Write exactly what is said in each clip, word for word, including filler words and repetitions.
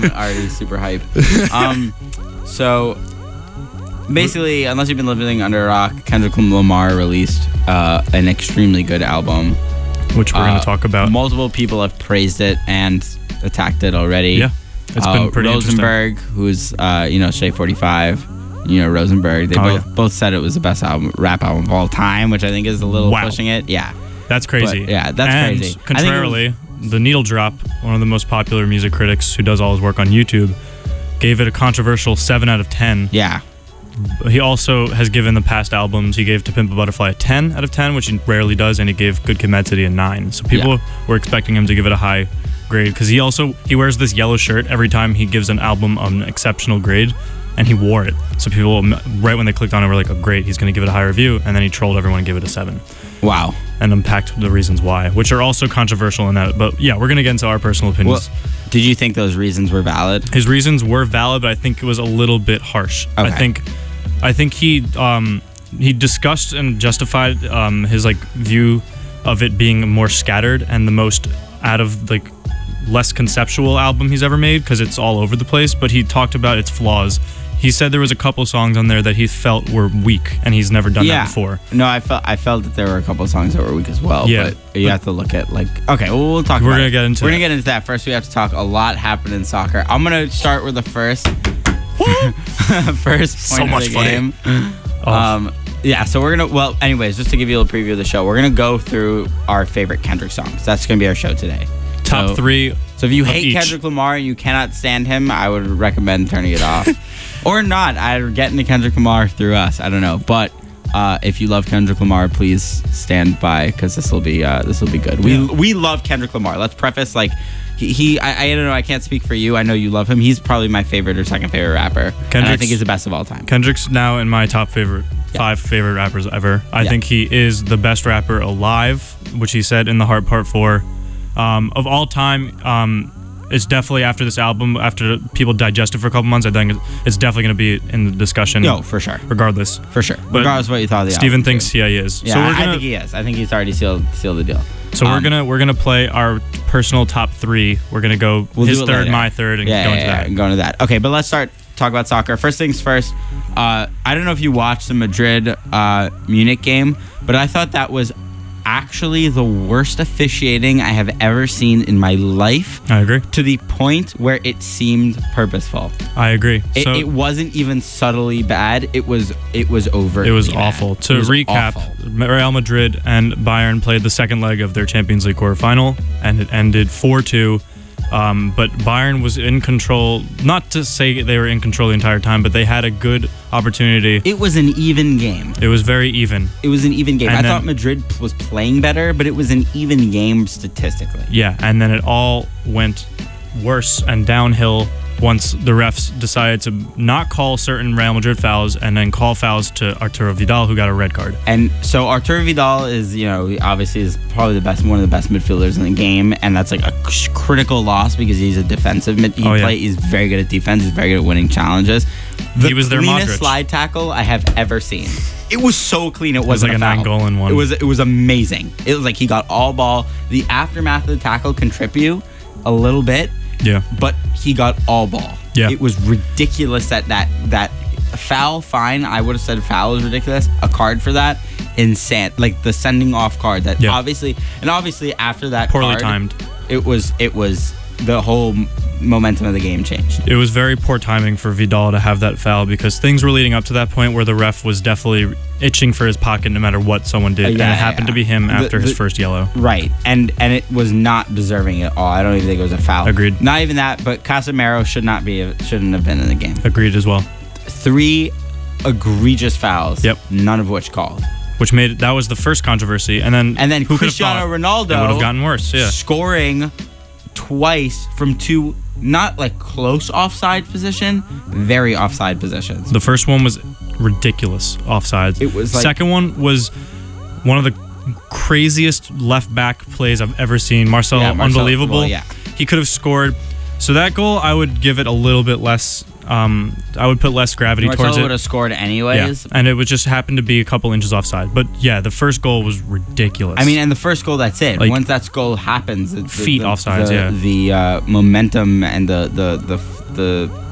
already super hype. Um, so basically, unless you've been living under a rock, Kendrick Lamar released uh, an extremely good album, which we're uh, going to talk about. Multiple people have praised it and attacked it already. Yeah, it's uh, been pretty Rosenberg, who's uh, you know Shea forty-five, you know Rosenberg. They oh, both yeah. both said it was the best album, rap album of all time, which I think is a little wow. pushing it. Yeah, that's crazy. But, yeah, that's and crazy. Contrarily, the Needle Drop, one of the most popular music critics who does all his work on YouTube, gave it a controversial seven out of ten. Yeah. He also has given the past albums, he gave To Pimp a Butterfly a ten out of ten, which he rarely does, and he gave Good Kid, Mad City a nine. So people yeah. were expecting him to give it a high grade, because he also, he wears this yellow shirt every time he gives an album an exceptional grade, and he wore it. So people, right when they clicked on it, were like, oh great, he's going to give it a high review, and then he trolled everyone and gave it a seven. Wow. And unpacked the reasons why, which are also controversial in that. But yeah, we're going to get into our personal opinions. Well, did you think those reasons were valid? His reasons were valid, but I think it was a little bit harsh. Okay. I think I think he um, he discussed and justified um, his like view of it being more scattered and the most out of like less conceptual album he's ever made, because it's all over the place. But he talked about its flaws. He said there was a couple songs on there that he felt were weak, and he's never done yeah. that before. No, I felt I felt that there were a couple songs that were weak as well. Yeah, but you but have to look at like okay, well we'll talk. We're about gonna it. get into. We're that. gonna get into that first. We have to talk. A lot happened in soccer. I'm gonna start with the first first point so of much the funny. game. Oh. Um, yeah, so we're gonna. Well, anyways, just to give you a little preview of the show, we're gonna go through our favorite Kendrick songs. That's gonna be our show today. Top so, three. So if you hate each. Kendrick Lamar and you cannot stand him, I would recommend turning it off. Or not. I'd get into Kendrick Lamar through us. I don't know. But uh, if you love Kendrick Lamar, please stand by, because this will be uh, this will be good. We Yeah. we love Kendrick Lamar. Let's preface like he, he I, I don't know. I can't speak for you. I know you love him. He's probably my favorite or second favorite rapper. And I think he's the best of all time. Kendrick's now in my top favorite Yeah. five favorite rappers ever. I Yeah. think he is the best rapper alive, which he said in The Heart Part Four um, of all time. Um, It's definitely after this album, after people digest it for a couple months, I think it's definitely going to be in the discussion. No, for sure. Regardless. For sure. But Regardless of what you thought of the Steven album, thinks too. yeah, he is. Yeah, so we're I, gonna, I think he is. I think he's already sealed sealed the deal. So Um, we're gonna we're gonna play our personal top three. We're gonna go We'll his do it third, later. my third, and yeah, go yeah, into yeah, that. and go into that. Okay, but let's start talk about soccer. First things first. Uh, I don't know if you watched the Madrid uh, Munich game, but I thought that was actually the worst officiating I have ever seen in my life. I agree. To the point where it seemed purposeful. I agree. It, so it wasn't even subtly bad. It was it was overtly it was bad. awful. To It was recap, awful. Real Madrid and Bayern played the second leg of their Champions League quarterfinal, and it ended four two. Um, but Bayern was in control. Not to say they were in control the entire time, but they had a good opportunity. It was an even game. It was very even. It was an even game. And I then- thought Madrid was playing better, but it was an even game statistically. Yeah, and then it all went worse and downhill once the refs decided to not call certain Real Madrid fouls and then call fouls to Arturo Vidal, who got a red card. And so Arturo Vidal is, you know, he obviously is probably the best, one of the best midfielders in the game, and that's like a critical loss because he's a defensive mid. He Oh, yeah. play, he's very good at defense. He's very good at winning challenges. The He was their cleanest Modric. slide tackle I have ever seen. It was so clean. It was wasn't like a an foul. Angolan one. It was it was amazing. It was like he got all ball. The aftermath of the tackle can trip you a little bit. Yeah. But he got all ball. Yeah. It was ridiculous that that that foul, fine. I would have said foul is ridiculous. A card for that, insane. Like the sending off card that Yeah. obviously, and obviously after that Poorly card, timed. It was it was the whole momentum of the game changed. It was very poor timing for Vidal to have that foul because things were leading up to that point where the ref was definitely itching for his pocket no matter what someone did. Uh, yeah, and it yeah, happened yeah. to be him The- after his the- first yellow. Right, and and it was not deserving at all. I don't even think it was a foul. Agreed. Not even that, but Casemiro should not be shouldn't have been in the game. Agreed as well. Three egregious fouls. Yep. None of which called. Which made that was the first controversy, and then And then who could've Cristiano thought Ronaldo it would have gotten worse. Yeah, scoring twice from two not like close offside position, very offside positions. the first one was ridiculous offsides. It was like- second one was one of the craziest left back plays I've ever seen. Marcelo, Yeah, Marcelo, unbelievable. well, yeah. He could have scored. So that goal, I would give it a little bit less. Um, I would put less gravity towards Marcelo it. would have scored anyways. Yeah. And it would just happen to be a couple inches offside. But yeah, the first goal was ridiculous. I mean, and the first goal, that's it. Like, Once that goal happens, the, feet the, offsides, the, yeah. The uh, momentum and the the the the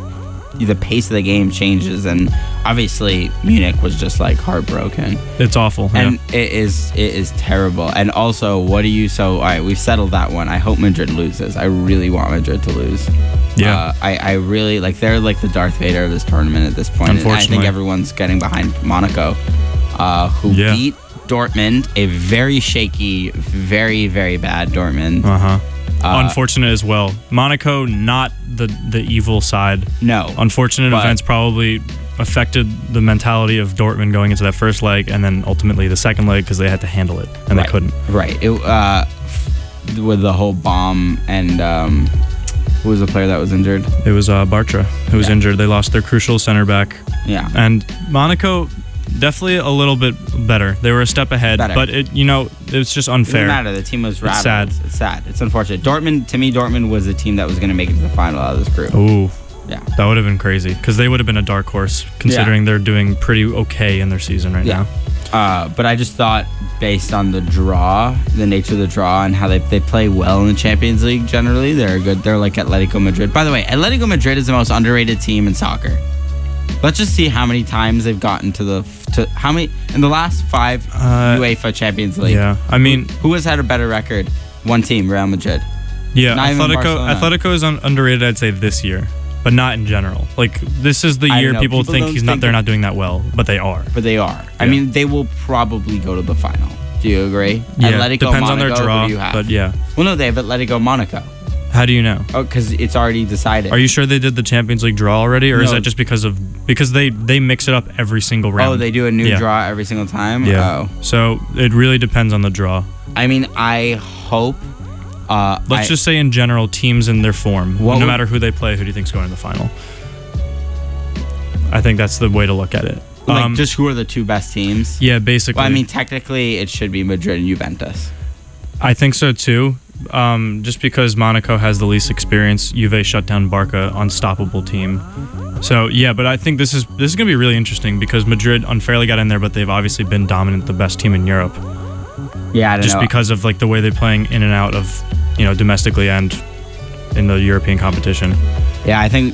the pace of the game changes, and obviously Munich was just like heartbroken. It's awful. And yeah. it is it is terrible. And also, what do you? So, all right, we've settled that one. I hope Madrid loses. I really want Madrid to lose. Yeah. Uh, I I really like. They're like the Darth Vader of this tournament at this point. And I think Unfortunately. everyone's getting behind Monaco, uh, who Yeah. beat Dortmund, a very shaky, very very bad Dortmund. Uh huh. Uh, Unfortunate as well. Monaco, not the the evil side. No. Unfortunate But- events probably affected the mentality of Dortmund going into that first leg, and then ultimately the second leg because they had to handle it and right, they couldn't. Right. It, uh, f- with the whole bomb and um, who was the player that was injured? It was uh, Bartra who was Yeah. injured. They lost their crucial center back, Yeah. and Monaco definitely a little bit better. They were a step ahead, Better. but it you know it's just It unfair. doesn't matter. The team was rattled. sad. It's sad. It's unfortunate. Dortmund, to me, Dortmund was the team that was going to make it to the final out of this group. Ooh. Yeah. That would have been crazy because they would have been a dark horse considering they're doing pretty okay in their season right Yeah. now. Uh, but I just thought, based on the draw, the nature of the draw, and how they, they play well in the Champions League generally, they're good. They're like Atletico Madrid. By the way, Atletico Madrid is the most underrated team in soccer. Let's just see how many times they've gotten to the to how many in the last five Uh, UEFA Champions League. Yeah, I mean, Who has had a better record? One team, Real Madrid. yeah, Not even Atletico. Barcelona. Atletico is un- underrated, I'd say, this year, but not in general. Like this is the I year know, people, people think don't he's not. think They're that- not doing that well, but they are. But they are. I Yeah. mean, they will probably go to the final. Do you agree? Yeah, Atletico depends Monaco, on their who draw, do you have? but yeah. Well, no, they have Atletico Monaco. How do you know? Oh, because it's already decided. Are you sure they did the Champions League draw already, or is No. that just because of because they they mix it up every single round? Oh, they do a new Yeah. draw every single time? Yeah. Oh. So it really depends on the draw. I mean, I hope. Uh, Let's I- just say in general, teams in their form. What no would- matter who they play, who do you think's going to the final? I think that's the way to look at it. like Um, just who are the two best teams? yeah, basically. Well, I mean, technically, it should be Madrid and Juventus. I think so too. Um, just because Monaco has the least experience, Juve shut down Barca, unstoppable team. So yeah, but I think this is this is gonna be really interesting because Madrid unfairly got in there, but they've obviously been dominant, the best team in Europe, Yeah, I don't just know. because of like the way they're playing in and out of, you know, domestically and in the European competition. Yeah, I think.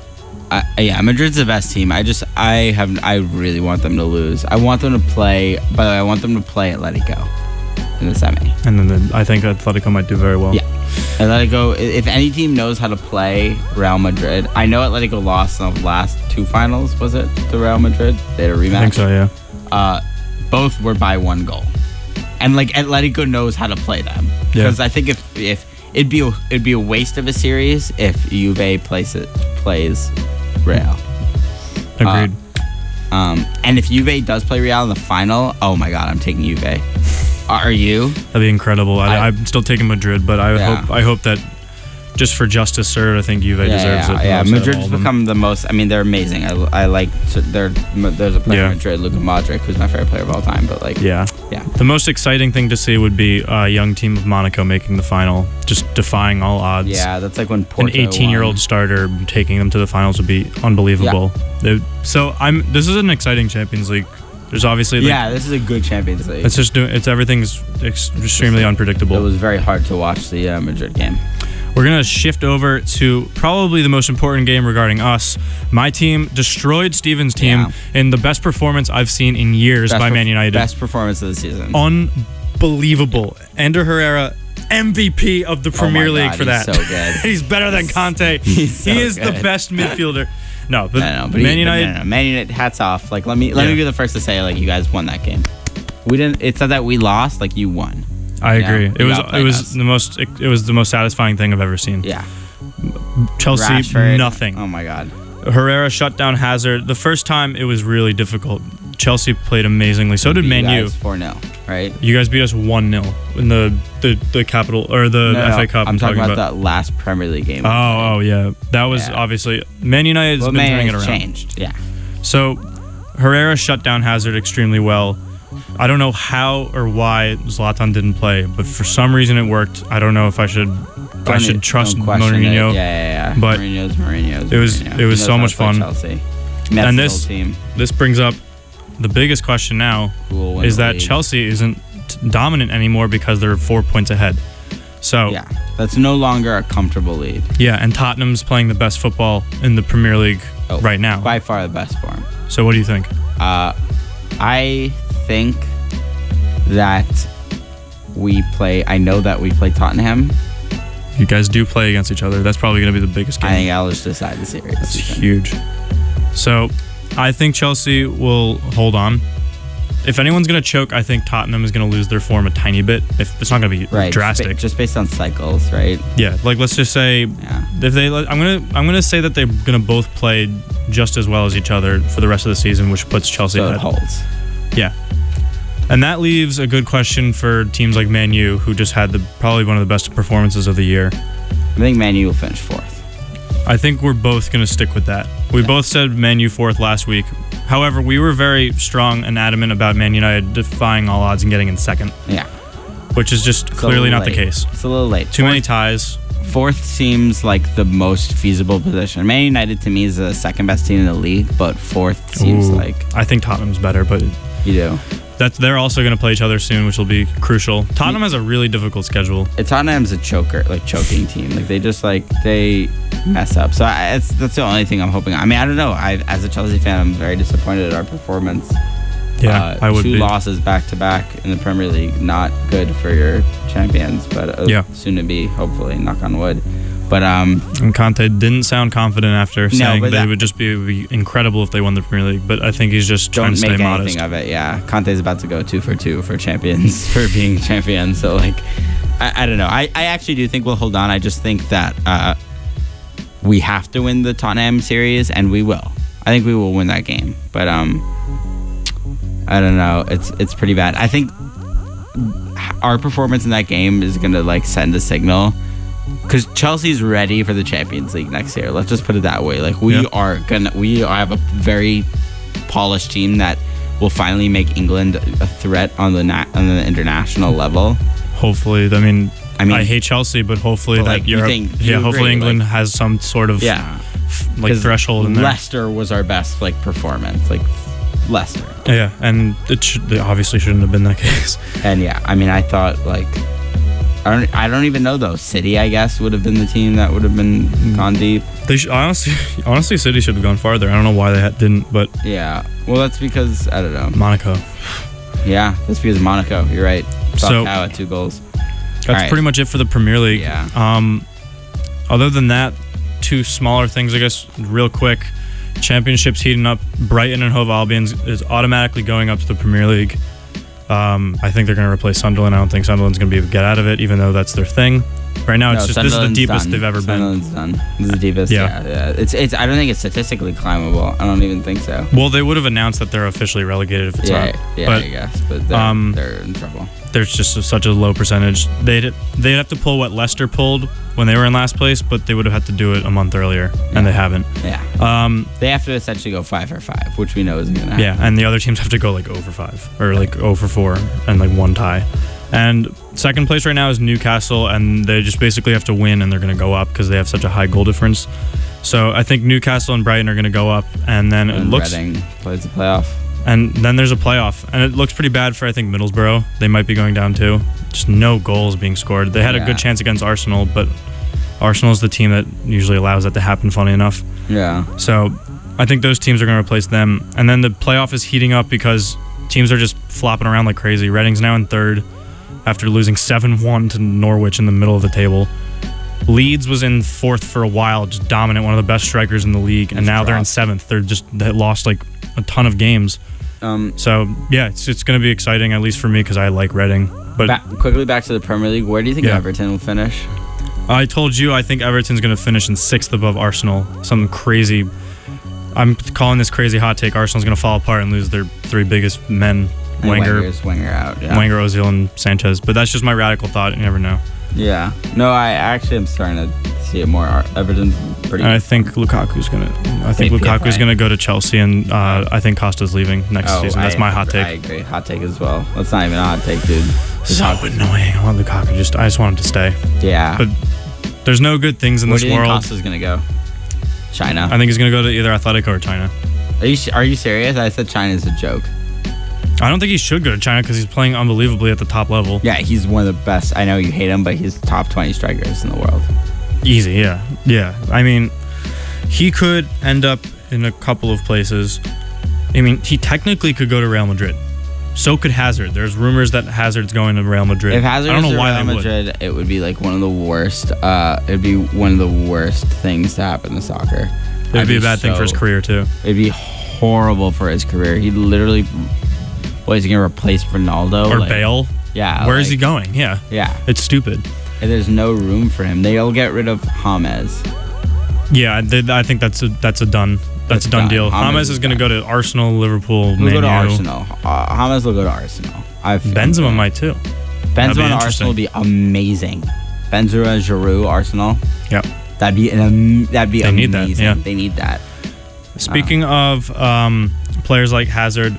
I, yeah, Madrid's the best team. I just, I have, I really want them to lose. I want them to play. By the way, I want them to play Atletico in the semi. And then the, I think Atletico might do very well. Yeah. Atletico, i- if any team knows how to play Real Madrid, I know Atletico lost in the last two finals, was it, to Real Madrid? They had a rematch. I think so. Yeah. Uh, both were by one goal. And, like, Atletico knows how to play them. Yeah. Because I think if, if it'd be a, it'd be a waste of a series if Juve plays it, plays Real. Agreed. Um, and if Juve does play Real in the final, oh my God, I'm taking Juve. Are you? That'd be incredible. I, I- I'm still taking Madrid, but I Yeah. hope I hope that just for justice served, I think Juve Yeah, deserves yeah, it. yeah. most out of all Madrid's of them. become the most. I mean, they're amazing. I, I like. They're, there's a player Yeah. in Madrid, Luka Modric, who's my favorite player of all time. But like, Yeah. yeah. The most exciting thing to see would be a young team of Monaco making the final, just defying all odds. Yeah, that's like when Porto An eighteen-year-old won. starter taking them to the finals would be unbelievable. They- So I'm. This is an exciting Champions League. There's obviously like, Yeah, this is a good Champions League. It's just doing. It's everything's ex- extremely It unpredictable. was very hard to watch the uh, Madrid game. We're going to shift over to probably the most important game regarding us. My team destroyed Steven's team Yeah. in the best performance I've seen in years Best by perf- Man United. Best performance of the season. Unbelievable. Ender Herrera, M V P of the Premier Oh my League God, for that. he's so good. He's better than Conte. He's so he is the good. best midfielder. No, but, I know, but Man he, United. But no, no, Man United, hats off. Like, let me let Yeah. me be the first to say, like, you guys won that game. We didn't. It's not that we lost. Like, you won. I Yeah, agree. you it was outplayed it was us. the most it, it was the most satisfying thing I've ever seen. Yeah. Chelsea Rashford, nothing. Oh my God. Herrera shut down Hazard. The first time it was really difficult. Chelsea played amazingly. So did Man U. four nil, right? You guys beat us one nil in the, the, the capital or the No, F A no, Cup. I'm talking about, that last Premier League game. Oh, oh yeah. That was Yeah. obviously Man United's Well, been Man turning it United's around. changed. Yeah. So Herrera shut down Hazard extremely well. I don't know how or why Zlatan didn't play, but for some reason it worked. I don't know if I should if I should trust Mourinho. Yeah, yeah, yeah. But Mourinho's Mourinho's. it was Mourinho. it was He so knows much how to play fun. Chelsea. And that's And the this whole team. this brings up the biggest question now Who will win is the that league. Chelsea isn't t- dominant anymore because they're four points ahead. So Yeah, that's no longer a comfortable lead. yeah, and Tottenham's playing the best football in the Premier League Oh, right now. By far the best form. So what do you think? Uh, I think that we play. I know that we play Tottenham. You guys do play against each other. That's probably going to be the biggest game. I think I'll just decide the series. That's huge. So I think Chelsea will hold on. If anyone's going to choke, I think Tottenham is going to lose their form a tiny bit. If it's not going to be Right, drastic. just, ba- just based on cycles, right? Yeah, like let's just say Yeah. if they, I'm gonna, I'm gonna say that they're gonna both play just as well as each other for the rest of the season, which puts Chelsea So it ahead. holds. Yeah, and that leaves a good question for teams like Man U, who just had the probably one of the best performances of the year. I think Man U will finish fourth. I think we're both gonna stick with that. We Yeah. both said Man U fourth last week. However, we were very strong and adamant about Man United defying all odds and getting in second, Yeah. which is just It's a clearly little not the late. case. It's a little late. Too fourth, many ties. Fourth seems like the most feasible position. Man United to me is the second best team in the league, but fourth seems Ooh, like I think Tottenham's better, but you do. that's they're also going to play each other soon, which will be crucial. Tottenham has a really difficult schedule. It, Tottenham's a choker, like choking team. Like they just like they mess up. So I, it's, that's the only thing I'm hoping. I mean, I don't know. I, as a Chelsea fan, I'm very disappointed at our performance. Yeah, uh, I would two be. losses back to back in the Premier League, not good for your champions, but uh, Yeah. soon to be, hopefully, knock on wood. But um, And Conte didn't sound confident after saying but that that- it would just be, it would be incredible if they won the Premier League. But I think he's just trying don't to stay make modest. anything of it. Yeah, Conte's about to go two for two for champions for being champion. So like, I, I don't know. I, I actually do think we'll hold on. I just think that uh, we have to win the Tottenham series, and we will. I think we will win that game. But um, I don't know. It's it's pretty bad. I think our performance in that game is gonna like send a signal. Because Chelsea's ready for the Champions League next year. Let's just put it that way. Like we Yeah. are gonna, we have a very polished team that will finally make England a threat on the na- on the international level. Hopefully, I mean, I I mean, hate Chelsea, but hopefully But, that like, you Europe, think- you yeah, hopefully agree, England like- has some sort of yeah, like 'Cause threshold in there. Leicester was our best like performance, like Leicester, Yeah, and it should, they obviously shouldn't have been that case. and yeah, I mean, I thought like. I don't, I don't even know though. City, I guess, would have been the team that would have been gone deep. They should, honestly, honestly, City should have gone farther. I don't know why they had, didn't, but Yeah. Well, that's because I don't know. Monaco. Yeah, that's because of Monaco. You're right. So- Falcao at two goals. That's All right. pretty much it for the Premier League. Yeah. Um, other than that, two smaller things, I guess, real quick. Championships heating up. Brighton and Hove Albion is automatically going up to the Premier League. Um, I think they're going to replace Sunderland. I don't think Sunderland's going to be able to get out of it, even though that's their thing. Right now, it's No, just this is the Sunderland's deepest done. they've ever Sunderland's done. This is the deepest. Yeah. Yeah. yeah, It's it's. I don't think it's statistically climbable. I don't even think so. been. Well, they would have announced that they're officially relegated if it's yeah, not. yeah, but I guess. But they're, um, they're in trouble. there's just such a low percentage. They'd they'd have to pull what Leicester pulled when they were in last place, but they would have had to do it a month earlier, and they haven't. Yeah. Um, They have to essentially go five for five, which we know isn't gonna happen. Yeah, and the other teams have to go like over five or like over four and like one tie. And second place right now is Newcastle, and they just basically have to win, and they're going to go up because they have such a high goal difference. So I think Newcastle and Brighton are going to go up, and then it And looks, Reading plays the playoff. and then there's a playoff, and it looks pretty bad for I think Middlesbrough. They might be going down too. Just no goals being scored. They had a Yeah. good chance against Arsenal, but Arsenal's the team that usually allows that to happen. Funny enough. Yeah. So I think those teams are going to replace them. And then the playoff is heating up because teams are just flopping around like crazy. Reading's now in third after losing seven one to Norwich in the middle of the table. Leeds was in fourth for a while, just dominant, one of the best strikers in the league. And Just now they're in dropped. seventh. They're just, they lost like a ton of games. Um. So yeah, it's, it's going to be exciting, at least for me, because I like Reading. But Back, quickly back to the Premier League. Where do you think Yeah. Everton will finish? I told you I think Everton's going to finish in sixth above Arsenal. Something crazy. I'm calling this crazy hot take. Arsenal's going to fall apart and lose their three biggest men And Wenger, Wenger's Wenger out. Yeah. Wenger, Ozil, and Sanchez. But that's just my radical thought. You never know. Yeah. No, I actually am starting to see it more. Everton's pretty. I think Lukaku's gonna. I think P F A. Lukaku's gonna go to Chelsea, and uh, I think Costa's leaving next Oh, season. That's I my hot agree- take. I agree. Hot take as well. That's not even a hot take, dude. It's So hot- annoying. I want Lukaku. Just I just want him to stay. Yeah. But there's no good things in Where this do you think world. Costa's gonna go? China. I think he's gonna go to either Atletico or China. Are you are you serious? I said China's a joke. I don't think he should go to China because he's playing unbelievably at the top level. Yeah, he's one of the best. I know you hate him, but he's top twenty strikers in the world. Easy, yeah, yeah. I mean, he could end up in a couple of places. I mean, he technically could go to Real Madrid. So could Hazard. There's rumors that Hazard's going to Real Madrid. If Hazard I don't was know to why Real they Madrid, would. it would be like one of the worst. Uh, it'd be one of the worst things to happen to soccer. It would be a bad thing for his career too. It'd be horrible for his career. He'd literally. What is he gonna replace Ronaldo Or like, Bale. Yeah. Where is like- he going? Yeah. Yeah. It's stupid. And there's no room for him. They'll get rid of James. Yeah, th- I think that's a that's a done that's, That's a done done. deal. James James is is going to done. go to Arsenal, Liverpool, He'll Man go to U. Arsenal. Uh, James will go to Arsenal. I feel Benzema like. might too. Benzema That'd be and interesting. Arsenal would be amazing. Benzema, Giroud, Arsenal. Yep. That'd be an am- that'd be They need that, amazing. yeah. They need that. Speaking of um, players like Hazard,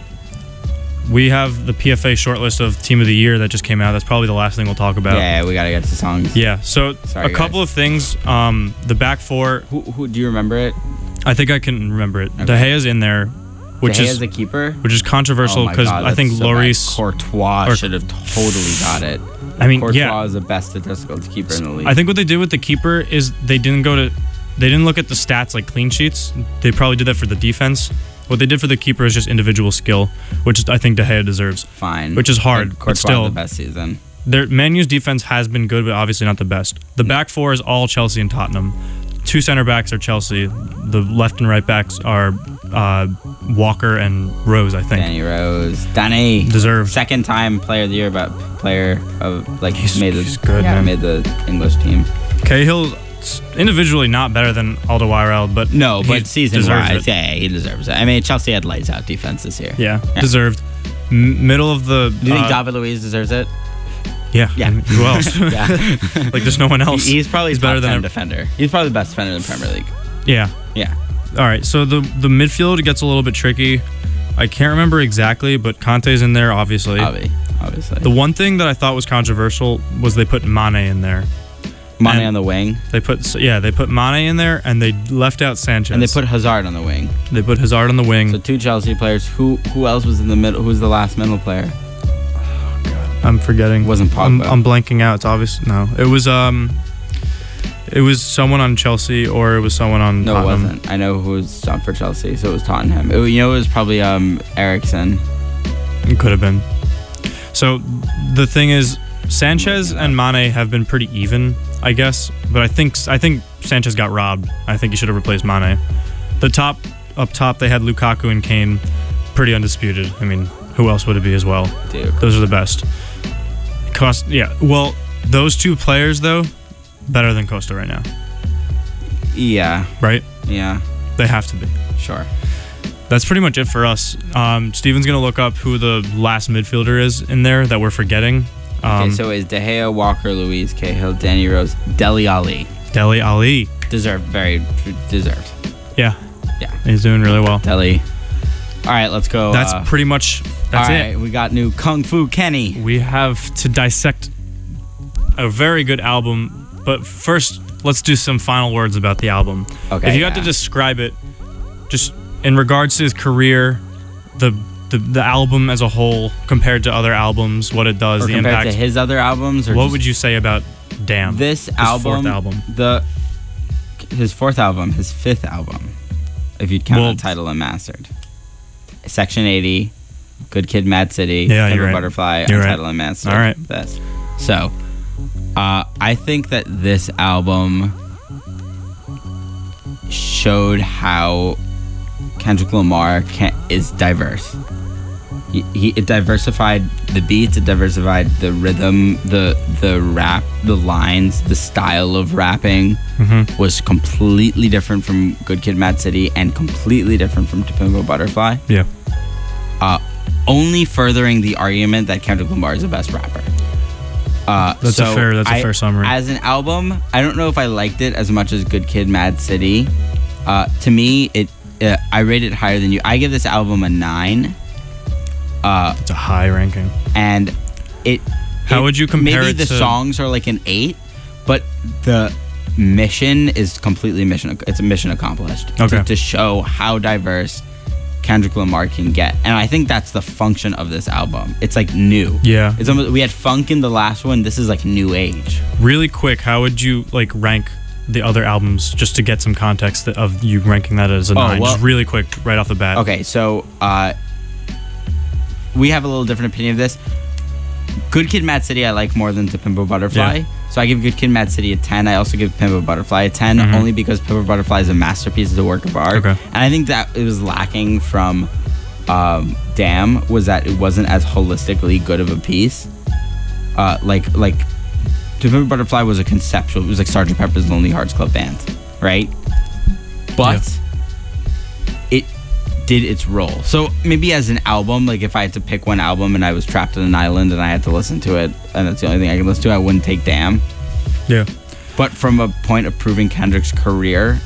we have the P F A shortlist of Team of the Year that just came out. That's probably the last thing we'll talk about. Yeah, we gotta get to songs. Yeah, so Sorry, a couple guys. of things. Um, the back four, Who, who do you remember it? I think I can remember it. Okay. De Gea's in there, which De is Gea's the keeper. which is controversial Oh my because God, I think that's so bad. Lloris. Courtois or- should have totally got it. I mean, Courtois yeah. is the best statistical keeper in the league. I think what they did with the keeper is they didn't go to, they didn't look at the stats like clean sheets. They probably did that for the defense. What they did for the keeper is just individual skill, which I think De Gea deserves. Fine. Which is hard, And but Courtois still. the best season. Their Man U's defense has been good, but obviously not the best. The back four is all Chelsea and Tottenham. Two center backs are Chelsea. The left and right backs are uh, Walker and Rose, I think. Danny Rose. Danny. Deserved. Second time player of the year, but player of like He's- made the he's good, yeah, man. made the English team. Cahill's individually not better than Alderweireld, but No, he but season deserves wise, it. yeah, he deserves it. I mean, Chelsea had lights out defense this year. Yeah, Yeah. deserved. M- middle of the. Do you think uh, David Luiz deserves it? Yeah. Yeah. I mean, who else? Yeah. Like, there's no one else. He- He's probably He's top better than ten ev- defender. He's probably the best defender in the Premier League. Yeah. Yeah. All right. So the the midfield gets a little bit tricky. I can't remember exactly, but Conte's in there, obviously. Obvi- obviously. The one thing that I thought was controversial was they put Mane in there. Mane and- on the wing, They put yeah, they put Mane in there, and they left out Sanchez. and they put Hazard on the wing. they put Hazard on the wing. So two Chelsea players. Who who else was in the middle? Who was the last middle player? I'm forgetting. It wasn't I'm, Pogba. I'm blanking out. It's obvious. No, it was um, it was someone on Chelsea or it was someone on No, Tottenham. it wasn't. I know who was on for Chelsea, so it was Tottenham. It, you know, it was probably um Ericsson. It could have been. So the thing is, Sanchez and Mane have been pretty even, I guess. But I think I think Sanchez got robbed. I think he should have replaced Mane. The top up top, they had Lukaku and Kane, pretty undisputed. I mean, who else would it be as well? Dude. Those are the best. Cost, yeah. Well, those two players though, better than Costa right now, Yeah. right? Yeah. They have to be. Sure. That's pretty much it for us. Um, Steven's gonna look up who the last midfielder is in there that we're forgetting. Um, Okay, so it's De Gea, Walker, Luiz, Cahill, Danny Rose, Dele Alli. Dele Alli. Deserved, very deserved. Yeah. Yeah. He's doing really well. Dele. All right, let's go. That's uh, pretty much that's all it. right, we got new Kung Fu Kenny. We have to dissect a very good album, but first let's do some final words about the album. Okay, If you had yeah. to describe it, just in regards to his career, the the, the album as a whole compared to other albums, what it does, Or the compared impact. to his other albums, or What just would you say about Damn? this his album? fourth album. The his fourth album, his fifth album, if you'd count Well- Untitled and Mastered. Section eighty, Good Kid, Mad City, Yeah, Pimp you're a right. Butterfly, You're right. Untitled and Mastered. All right. This. So, uh, I think that this album showed how Kendrick Lamar can, is diverse. He, he it diversified the beats, it diversified the rhythm, the the rap, the lines, the style of rapping Mhm. was completely different from Good Kid, Mad City, and completely different from To Pimp a Butterfly. Yeah. Uh, only furthering the argument that Kendrick Lamar is the best rapper. Uh, that's so a fair. That's a I, fair summary. As an album, I don't know if I liked it as much as Good Kid, Mad City. Uh, to me, it uh, I rate it higher than you. I give this album a nine. Uh, it's a high ranking. And it. How it, would you compare maybe it the to... songs are like an eight, but the mission is completely mission. It's a mission accomplished. Okay. To, to show how diverse Kendrick Lamar can get, and I think that's the function of this album. It's like new. Yeah. It's almost, we had funk in the last one. This is like new age. Really quick, how would you like rank the other albums, just to get some context of you ranking that as a oh, nine? Well, just really quick, right off the bat. Okay, so uh, we have a little different opinion of this. Good Kid, Mad City I like more than To Pimp a Butterfly. Yeah. So I give Good Kid, Mad City a ten. I also give Pimp a Butterfly a ten, mm-hmm. only because Pimp a Butterfly is a masterpiece, it's a work of art. Okay. And I think that it was lacking from um, Damn was that it wasn't as holistically good of a piece. Uh, like, like To Pimp a Butterfly was a conceptual, it was like Sergeant Pepper's Lonely Hearts Club Band, right? But yeah. it did its role. So maybe as an album, like if I had to pick one album and I was trapped on an island and I had to listen to it and that's the only thing I can listen to, I wouldn't take Damn. Yeah. But from a point of proving Kendrick's career,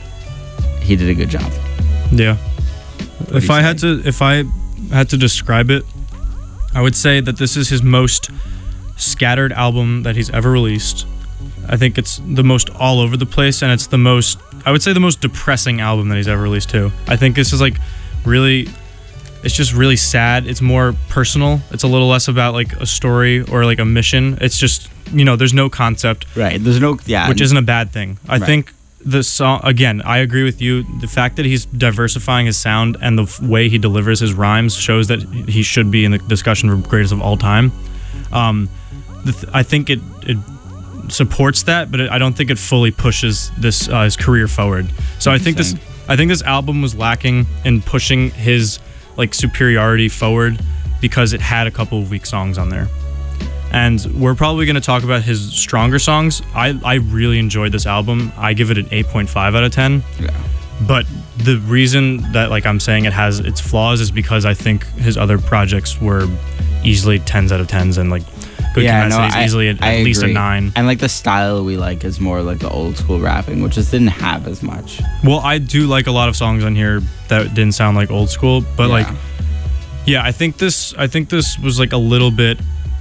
he did a good job. Yeah. What if I had to if I had to describe it, I would say that this is his most scattered album that he's ever released. I think it's the most all over the place, and it's the most, I would say the most depressing album that he's ever released too. I think this is like really, it's just really sad. It's more personal. It's a little less about like a story or like a mission. It's just, you know, there's no concept. Right. There's no, yeah. Which isn't a bad thing. I right. think the song, again, I agree with you. The fact that he's diversifying his sound and the f- way he delivers his rhymes shows that he should be in the discussion for greatest of all time. Um, the th- I think it, it supports that, but it, I don't think it fully pushes this uh, his career forward. So I think this I think this album was lacking in pushing his like superiority forward because it had a couple of weak songs on there. And we're probably going to talk about his stronger songs. I, I really enjoyed this album. I give it an eight point five out of ten. Yeah. But the reason that like I'm saying it has its flaws is because I think his other projects were easily tens out of tens and like Good yeah, Kid, no, Mad City is easily at, at least a nine. And like the style we like is more like the old school rapping, which just didn't have as much. Well, I do like a lot of songs on here that didn't sound like old school, but yeah. like, yeah, I think this, I think this was like a little bit.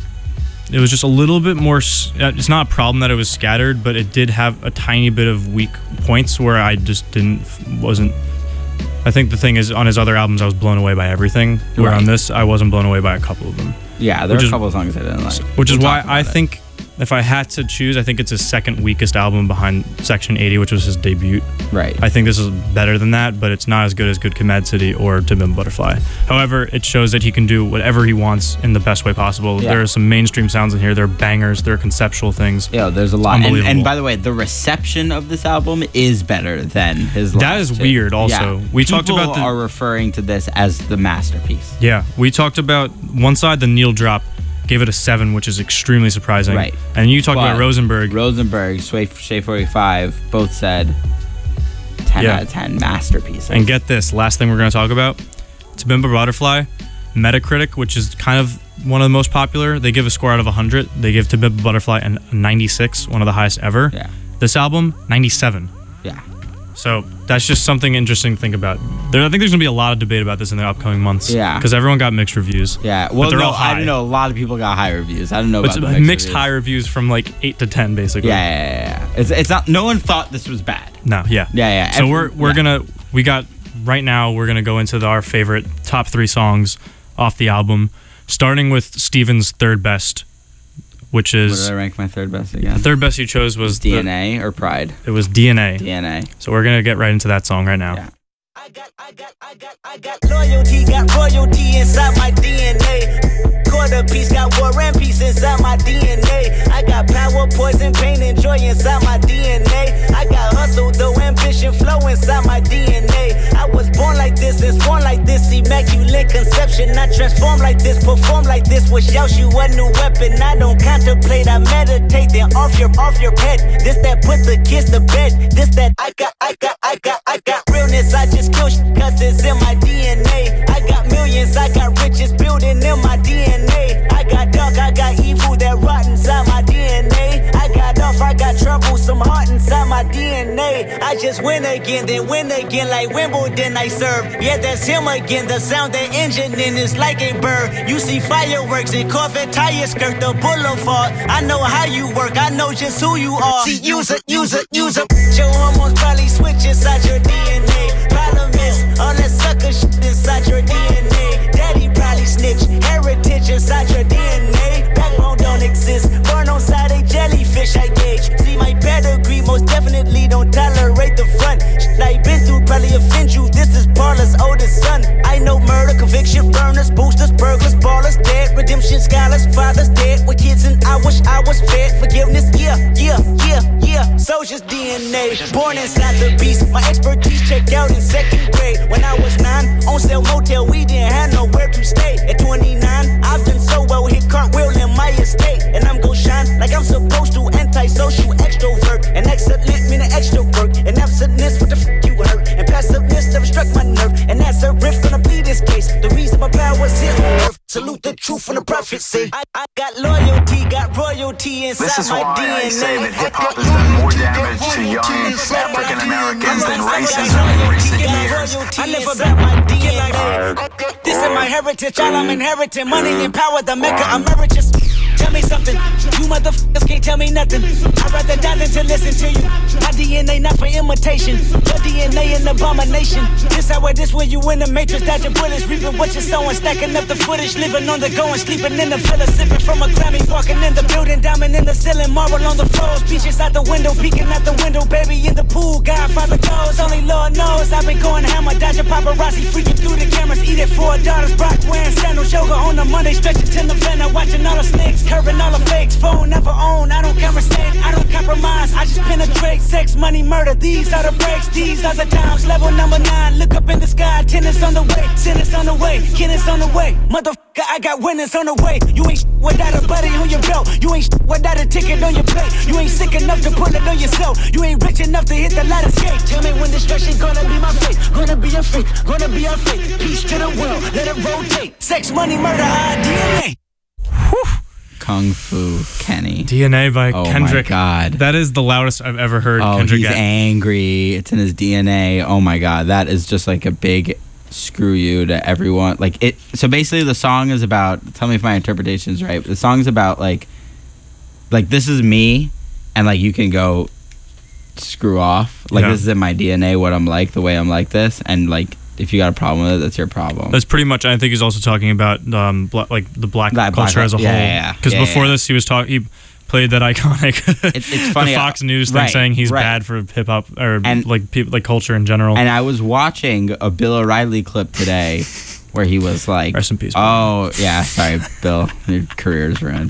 It was just a little bit more. It's not a problem that it was scattered, but it did have a tiny bit of weak points where I just didn't wasn't. I think the thing is, on his other albums, I was blown away by everything. Where right. on this, I wasn't blown away by a couple of them. Yeah, there were a couple of songs I didn't like. Which we'll is why I it. think if I had to choose, I think it's his second weakest album behind Section eighty, which was his debut. Right. I think this is better than that, but it's not as good as Good Kid, Mad City or To Pimp a Butterfly. However, it shows that he can do whatever he wants in the best way possible. Yeah. There are some mainstream sounds in here. There are bangers. There are conceptual things. Yeah, there's a lot. And, Unbelievable. and by the way, the reception of this album is better than his last That is two. weird also. Yeah. We People talked about the, are referring to this as the masterpiece. Yeah, we talked about one side, the Neil drop, gave it a seven, which is extremely surprising. Right. And you talked But about Rosenberg. Rosenberg, Sway, Shea forty-five, both said ten Yeah. out of ten masterpieces. And get this, last thing we're going to talk about, To Pimp a Butterfly, Metacritic, which is kind of one of the most popular, they give a score out of one hundred. They give To Pimp a Butterfly a ninety-six, one of the highest ever. Yeah. This album, ninety-seven. Yeah. So that's just something interesting to think about. There, I think there's going to be a lot of debate about this in the upcoming months. Yeah. Because everyone got mixed reviews. Yeah. But Well, they're no, all high. I don't know. A lot of people got high reviews. I don't know It's about the mixed, mixed high reviews from like eight to ten, basically. Yeah, yeah, yeah, yeah. It's, it's not, no one thought this was bad. No, yeah. Yeah, yeah. So Every- we're we're yeah. gonna we got right now we're gonna go into the, our favorite top three songs off the album, starting with Steven's third best, which Where is did I rank my third best the again? third best you chose was D the- N A or Pride? it was D N A. D N A. So we're gonna get right into that song right now. Yeah. I got, I got, I got, I got loyalty, got royalty inside my D N A. Quarter piece, got war and peace inside my D N A. I got power, poison, pain, and joy inside my D N A. I got hustle, though ambition, flow inside my D N A. I was born like this, and born like this, immaculate conception. I transform like this, perform like this, wish out you a new weapon. I don't contemplate, I meditate, then off your, off your head. This that put the kids to bed. This that I got, I got, I got, I got realness. I just kill sh- cause it's in my D N A. I got millions, I got riches, build inside my D N A. I just win again, then win again like Wimbledon I serve. Yeah, that's him again. The sound the engine in is like a bird. You see fireworks and Corvette tires skirt the boulevard. I know how you work, I know just who you are. See, use it, use it, use it. Your hormones probably switch inside your D N A. Problem is, all that sucker shit inside your D N A. Daddy probably snitch, heritage inside your D N A. Backbone don't exist, burn on side a jellyfish I gauge. See my pedigree, most definitely don't tolerate the front. Shit I been through probably offend you, this is Parler's oldest son. I know murder, conviction, burners, boosters, burglars, ballers, dead, redemption, scholars, fathers dead with kids and I wish I was fed. Forgiveness, yeah, yeah, yeah, yeah. Soldier's D N A, born inside the beast. My expertise checked out in second grade. When I was nine, on sale motel, we didn't have nowhere to stay. At twenty-nine, I've done so well, hit cartwheel in my estate. And I'm gon' shine like I'm supposed to, antisocial extrovert. And excellent meaning extra work. And absentness, what the f you hurt. And passiveness never struck my nerve. And that's a riff, gonna plead this case. The reason my power's here on earth. Salute the truth from the prophets say. I, I got loyalty, got royalty inside this is my why D N A. I say that hip-hop has done more damage to young African Americans than racism in recent years. I live about my D N A. This is my heritage, all I'm inheriting. Money and power, the maker emeritus. Tell me something, you motherfuckers can't tell me nothing. I'd rather die than to listen to you. My D N A not for imitation. Your D N A an abomination. This how it is when you in the matrix, dodging bullets, reaping what you're sowing, stacking up the footage, living on the go and sleeping in the villa, sipping from a Grammy, walking in the building, diamond in the ceiling, marble on the floors, beaches out the window, peeking out the window, baby in the pool, Godfather goes, only Lord knows. I've been going hammer, dodging paparazzi, freaking through the cameras, eating four daughters, Brock wearing sandals, yoga on a Monday, stretching to November, watching all the snakes. Curving all the fakes, phone never own. I don't conversate, I don't compromise. I just penetrate, sex, money, murder. These are the breaks, these are the times. Level number nine, look up in the sky. Tennis on the way, tennis on the way, tennis on the way. Motherfucker, I got winners on the way. You ain't sh- without a buddy on your belt. You ain't sh- without a ticket on your plate. You ain't sick enough to pull it on yourself. You ain't rich enough to hit the ladder skate. Tell me when destruction gonna be my fate. Gonna be your fate, gonna be our fate. Peace to the world, let it rotate. Sex, money, murder, our D N A. Whew. Kung Fu Kenny. D N A by oh Kendrick. Oh my God. That is the loudest I've ever heard oh, Kendrick he's get. angry. It's in his D N A. Oh my God. That is just like a big screw you to everyone. Like it. So basically the song is about, tell me if my interpretation is right. The song is about like, like this is me and like you can go screw off. Like yeah. this is in my D N A, what I'm like, the way I'm like this. And like, if you got a problem with it, that's your problem. That's pretty much. I think he's also talking about um, bla- like the black That culture black- as a yeah, whole. yeah, Because yeah, before yeah. this, he was talking. He played that iconic. It's, it's funny. the Fox News thing right, saying he's right. bad for hip hop or And- like people like culture in general. And I was watching a Bill O'Reilly clip today where he was like, Rest in peace, Bill. oh, yeah, sorry, Bill. Your career's ruined.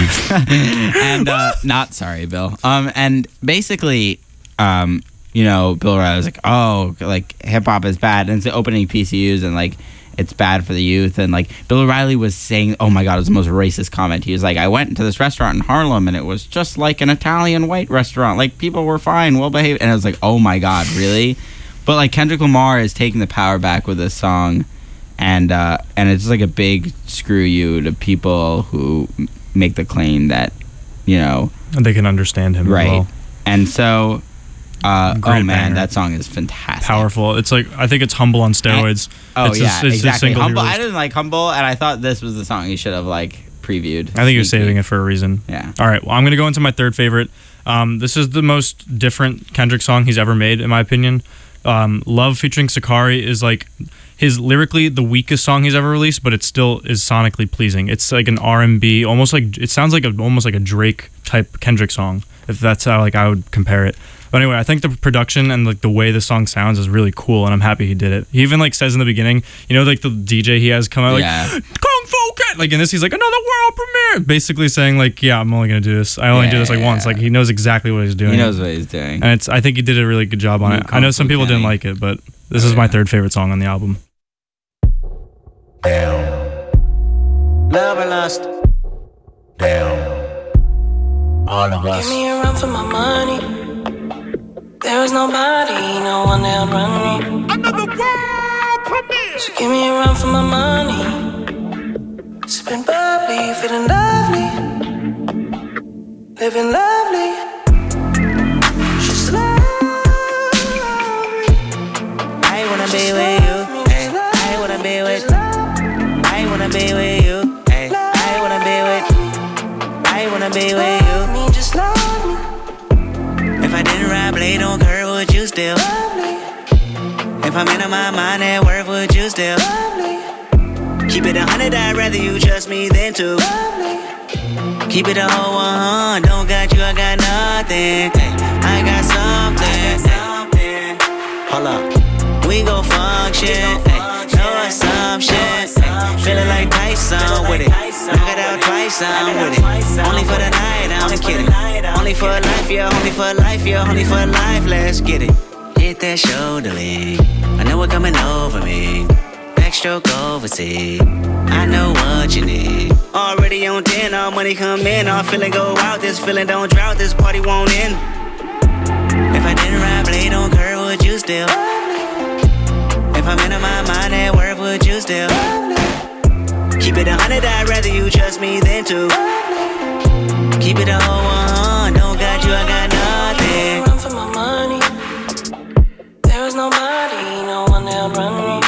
and uh, not sorry, Bill. Um, and basically, um, you know, Bill O'Reilly was like, oh, like hip hop is bad. And it's opening P C Us and like, it's bad for the youth. And like Bill O'Reilly was saying, oh my God, it was the most racist comment. He was like, I went to this restaurant in Harlem and it was just like an Italian white restaurant. Like people were fine, well behaved. And I was like, oh my God, really? But like Kendrick Lamar is taking the power back with this song. And uh, and it's like a big screw you to people who m- make the claim that, you know. And they can understand him right. as well. And so, uh, oh Great man, banger. that song is fantastic. Powerful. It's like, I think it's Humble on steroids. Oh it's yeah, just, it's exactly. Just single Humble. he I released. didn't like Humble, and I thought this was the song he should have like previewed. I think he was saving it for a reason. Yeah. All right. Well, I'm going to go into my third favorite. Um, this is the most different Kendrick song he's ever made, in my opinion. Um, Love featuring Sakari is like his lyrically the weakest song he's ever released, but it still is sonically pleasing. It's like an R and B, almost like it sounds like a, almost like a Drake type Kendrick song, if that's how like I would compare it. But anyway, I think the production and like the way the song sounds is really cool, and I'm happy he did it. He even like says in the beginning, you know, like the D J he has come out like Yeah. Kung Fu Cat, like in this he's like another world premiere, basically saying like, yeah, I'm only gonna do this. I only Yeah, do this like yeah, once. yeah. Like he knows exactly what he's doing. He knows what he's doing. And it's I think he did a really good job on New it. I know Kung some Fu people didn't Kenny. like it, but this Oh, is my yeah. third favorite song on the album. Down, Love and lust. down, all of us. Give me a run for my money. There is nobody, no one that run me. Another world premiere. So give me a run for my money. Sipping bubbly, feeling lovely, living lovely. She's wanna be with you. Hey, I wanna be with. I wanna be with you. Hey, I wanna be with. I wanna be with you. Just love me. If I didn't ride blade on curve, would you still love me? If I'm in my mind at work, would you still love me? Keep it a hundred, I'd rather you trust me than to love me. Keep it a whole one, don't got you, I got nothing. Hey, I got something. I got something. Hold up, we gon' function. Hey, no assumption. Hey, feeling like Tyson with it. Knock it out twice, I'm with it. Only for the night, I'm kidding. Only for life, yeah, only for life, yeah, only for life. Let's get it. Hit that shoulder lean. I know it coming over me. Backstroke overseas. I know what you need. Already on ten, all money come in. All feeling go out, this feeling don't drought. This party won't end. If I didn't ride blade on curve, would you still? If I'm in my mind at work, would you still? Keep it a hundred, I'd rather you trust me than to. Keep it a whole one, don't got you, I got nothing. Run for my money. There is nobody, no one that'll run me.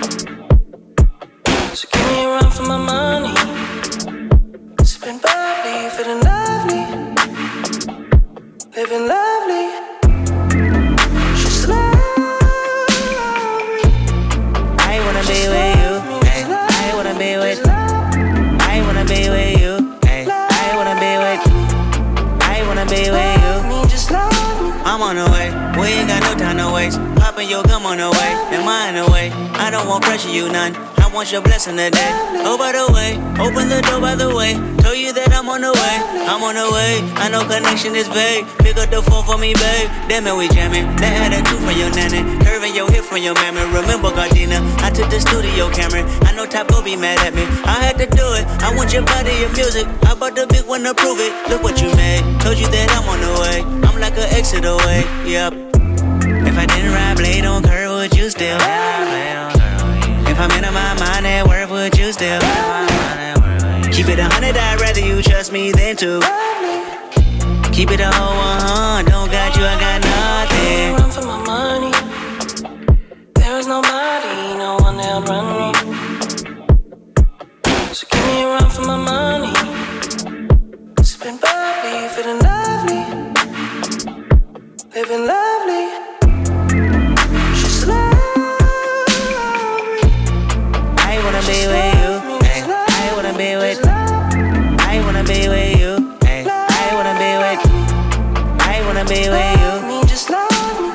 So give me a run for my money. Sipping bubbly, feeling lovely, living lovely. Just love me. I wanna be with you. Hey, I wanna be with. I wanna be with you. Hey, I wanna be with. I wanna be with you. Just love me. I'm on the way. We ain't got no time to waste. Poppin' your gum on the way. Am I in the way? I don't want pressure, you none. I want your blessing today. Oh, by the way, open the door by the way. Told you that I'm on the way. I'm on the way. I know connection is vague. Pick up the phone for me, babe. Damn it, we jamming. That had a two from your nanny. Curving your hip from your mammy. Remember Gardena? I took the studio camera. I know Top go be mad at me. I had to do it. I want your body, your music. I bought the big one to prove it. Look what you made. Told you that I'm on the way. I'm like an exit away. Yep. If I didn't ride blade on curve, would you still? If I'm in my mind at work, would you still? Keep it a hundred, I'd rather you trust me than to. Keep it a whole one, don't got you, I got nothing. Run for my money. There is nobody, no one that'll run me. So give me a run for my money. Sipping bubbly, feeling lovely, living lovely. Just love me. I wanna be with you. Hey, I wanna be with. I wanna be with you. Hey, I wanna be with. I wanna be with you. Just love me.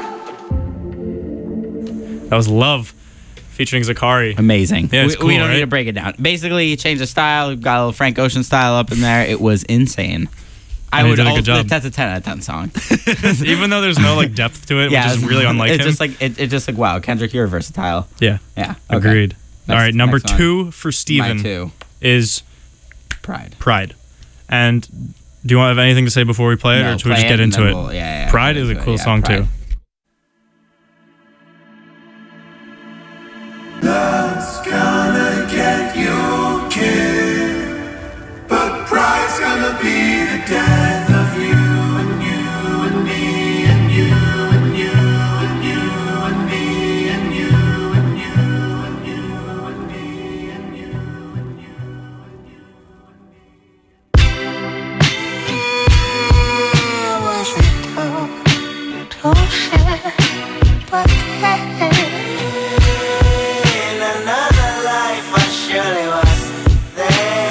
That was Love featuring Zakari. Amazing. Yeah, it's we, cool, we don't right? need to break it down. Basically, he changed the style. We've got a little Frank Ocean style up in there. It was insane. I And he would did a good also, job. that's a ten out of ten song. Even though there's no like depth to it, Yeah, which is really unlike it's him. just like it, it's just like wow, Kendrick, you're versatile. yeah, Yeah, okay. agreed. Next- All right, number next one. two for Steven My two, is Pride. Pride. And do you want to have anything to say before we play it, No, or should we play just get and into then it? we'll- yeah, yeah, yeah, Pride we'll is get a into cool it, yeah, song Pride. too. Love's gonna get you killed, but pride's gonna be the death of you and you and me and you and you and you and me and you and you and you and me and you and you and you. In another life, I surely was there.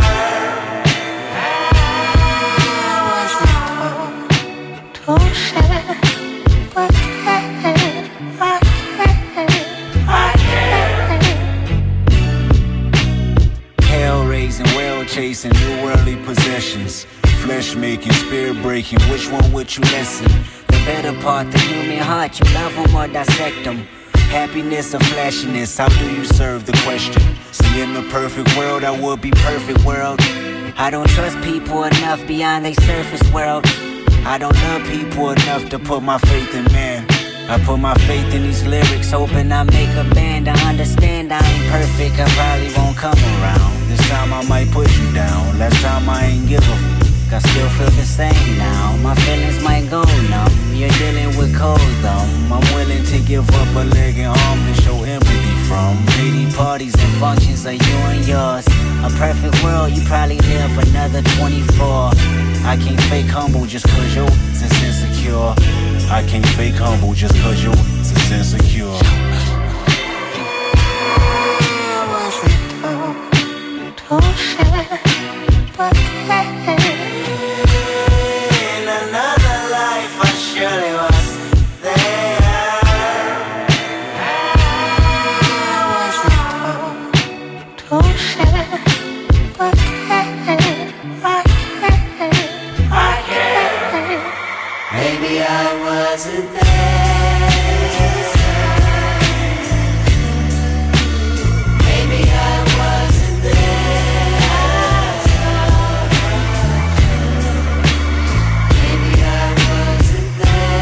Hell raising, world chasing, new worldly possessions. Flesh making, spirit breaking, which one would you listen? The better part, the human heart, you love them or dissect them. Happiness or flashiness, how do you serve the question? See, in the perfect world, I would be perfect world. I don't trust people enough beyond their surface world. I don't love people enough to put my faith in man. I put my faith in these lyrics, Hoping I make a band, I understand I ain't perfect, I probably won't come around. this time I might put you down. Last time I ain't give a I still feel the same now. My feelings might go numb. You're dealing with cold though. I'm willing to give up a leg and arm to show empathy from. Lady parties and functions are you and yours. A perfect world, you probably live another twenty-four. I can't fake humble just cause your is insecure. I can't fake humble just cause your is insecure. To share, but hey. In another life I surely was there. To share, but hey, I can't, I can't. Maybe I wasn't there. Maybe I wasn't there. Maybe I wasn't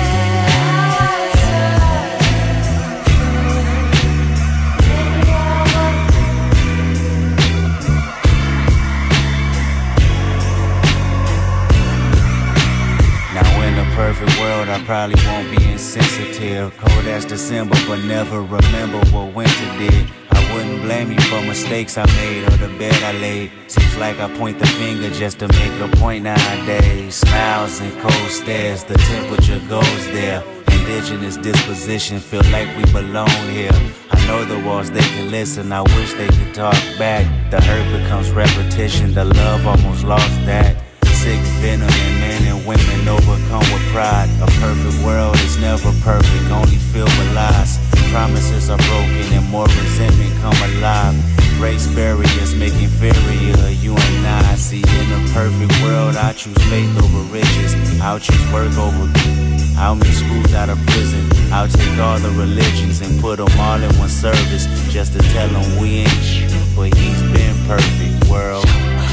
Now in a perfect world, I probably won't be insensitive. Cold as December, but never remember what winter did. I wouldn't blame you for mistakes I made or the bed I laid. Seems like I point the finger just to make a point nowadays. Smiles and cold stares, the temperature goes there. Indigenous disposition, feel like we belong here. I know the walls, they can listen, I wish they could talk back. The hurt becomes repetition, the love almost lost that. Sick venom in men and women overcome with pride. A perfect world is never perfect, only filled with lies. Promises are broken and more resentment come alive. Race barriers make inferior you and I. See, in a perfect world I choose faith over riches. I'll choose work over. I'll make schools out of prison. I'll take all the religions and put them all in one service, just to tell them we ain't shit, but he's been perfect, world.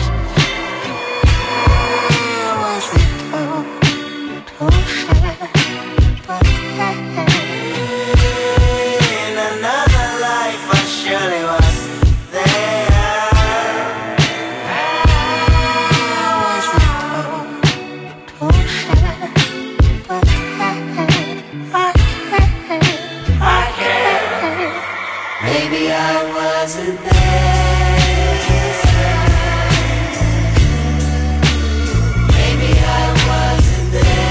In another life I surely was there. I can't. Maybe I wasn't there. Maybe I wasn't there.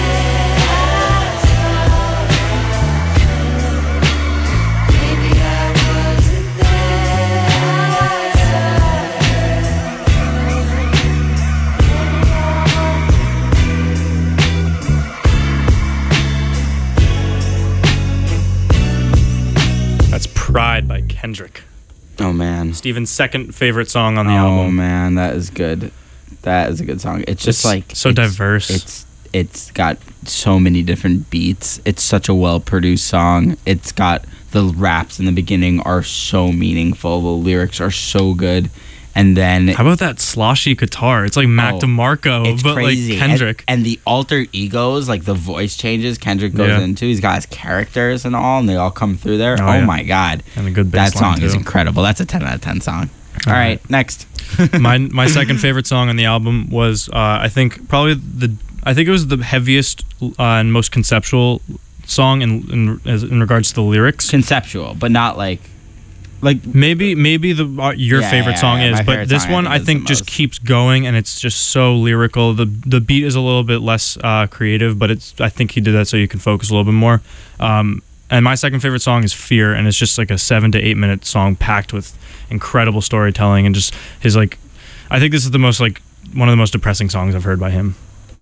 Pride by Kendrick. Oh man. Steven's second favorite song on the oh, album. Oh man, that is good. That is a good song. It's just it's like so it's, diverse. It's it's got so many different beats. It's such a well produced song. It's got the raps in the beginning are so meaningful. The lyrics are so good. And then how about that sloshy guitar? It's like Mac oh, DeMarco, it's but crazy. like Kendrick. And, and the alter egos, like the voice changes Kendrick goes yeah. into. He's got his characters and all, and they all come through there. Oh, oh yeah. my god. And a good That bass song line is too. incredible. That's a ten out of ten song. All, all right. right, next. my my second favorite song on the album was uh, I think probably the I think it was the heaviest uh, and most conceptual song in in, as, in regards to the lyrics. Conceptual, but not like like maybe maybe the uh, your yeah, favorite yeah, song yeah, is, my but this song, one I think, I think just most. keeps going and it's just so lyrical. The the beat is a little bit less uh, creative, but it's I think he did that so you can focus a little bit more. Um, and my second favorite song is Fear, and it's just like a seven to eight minute song packed with incredible storytelling and just his like. I think this is the most like one of the most depressing songs I've heard by him.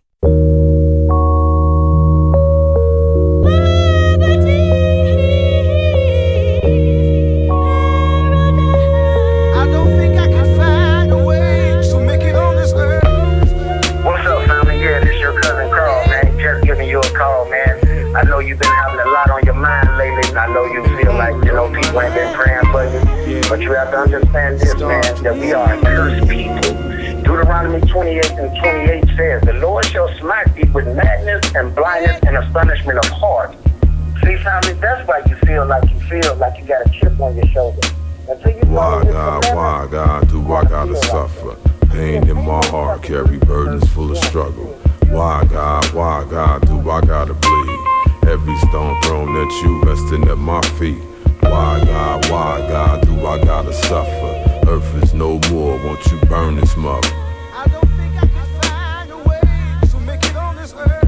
I know you've been having a lot on your mind lately. I know you feel like, you know, people ain't been praying for you. But you have to understand this, man, that we are a cursed people. Deuteronomy twenty-eight and twenty-eight says, the Lord shall smite thee with madness and blindness and astonishment of heart. See, family, that's why you feel like you feel like you got a chip on your shoulder. Until you why, God, why, God, do I gotta suffer? pain in my heart, carry burdens full of struggle. Why, God, why, God, do I gotta bleed? Every stone thrown at you, resting at my feet. Why, God, why, God, do I gotta suffer? Earth is no more, won't you burn this mother? I don't think I can find a way to make it on this earth.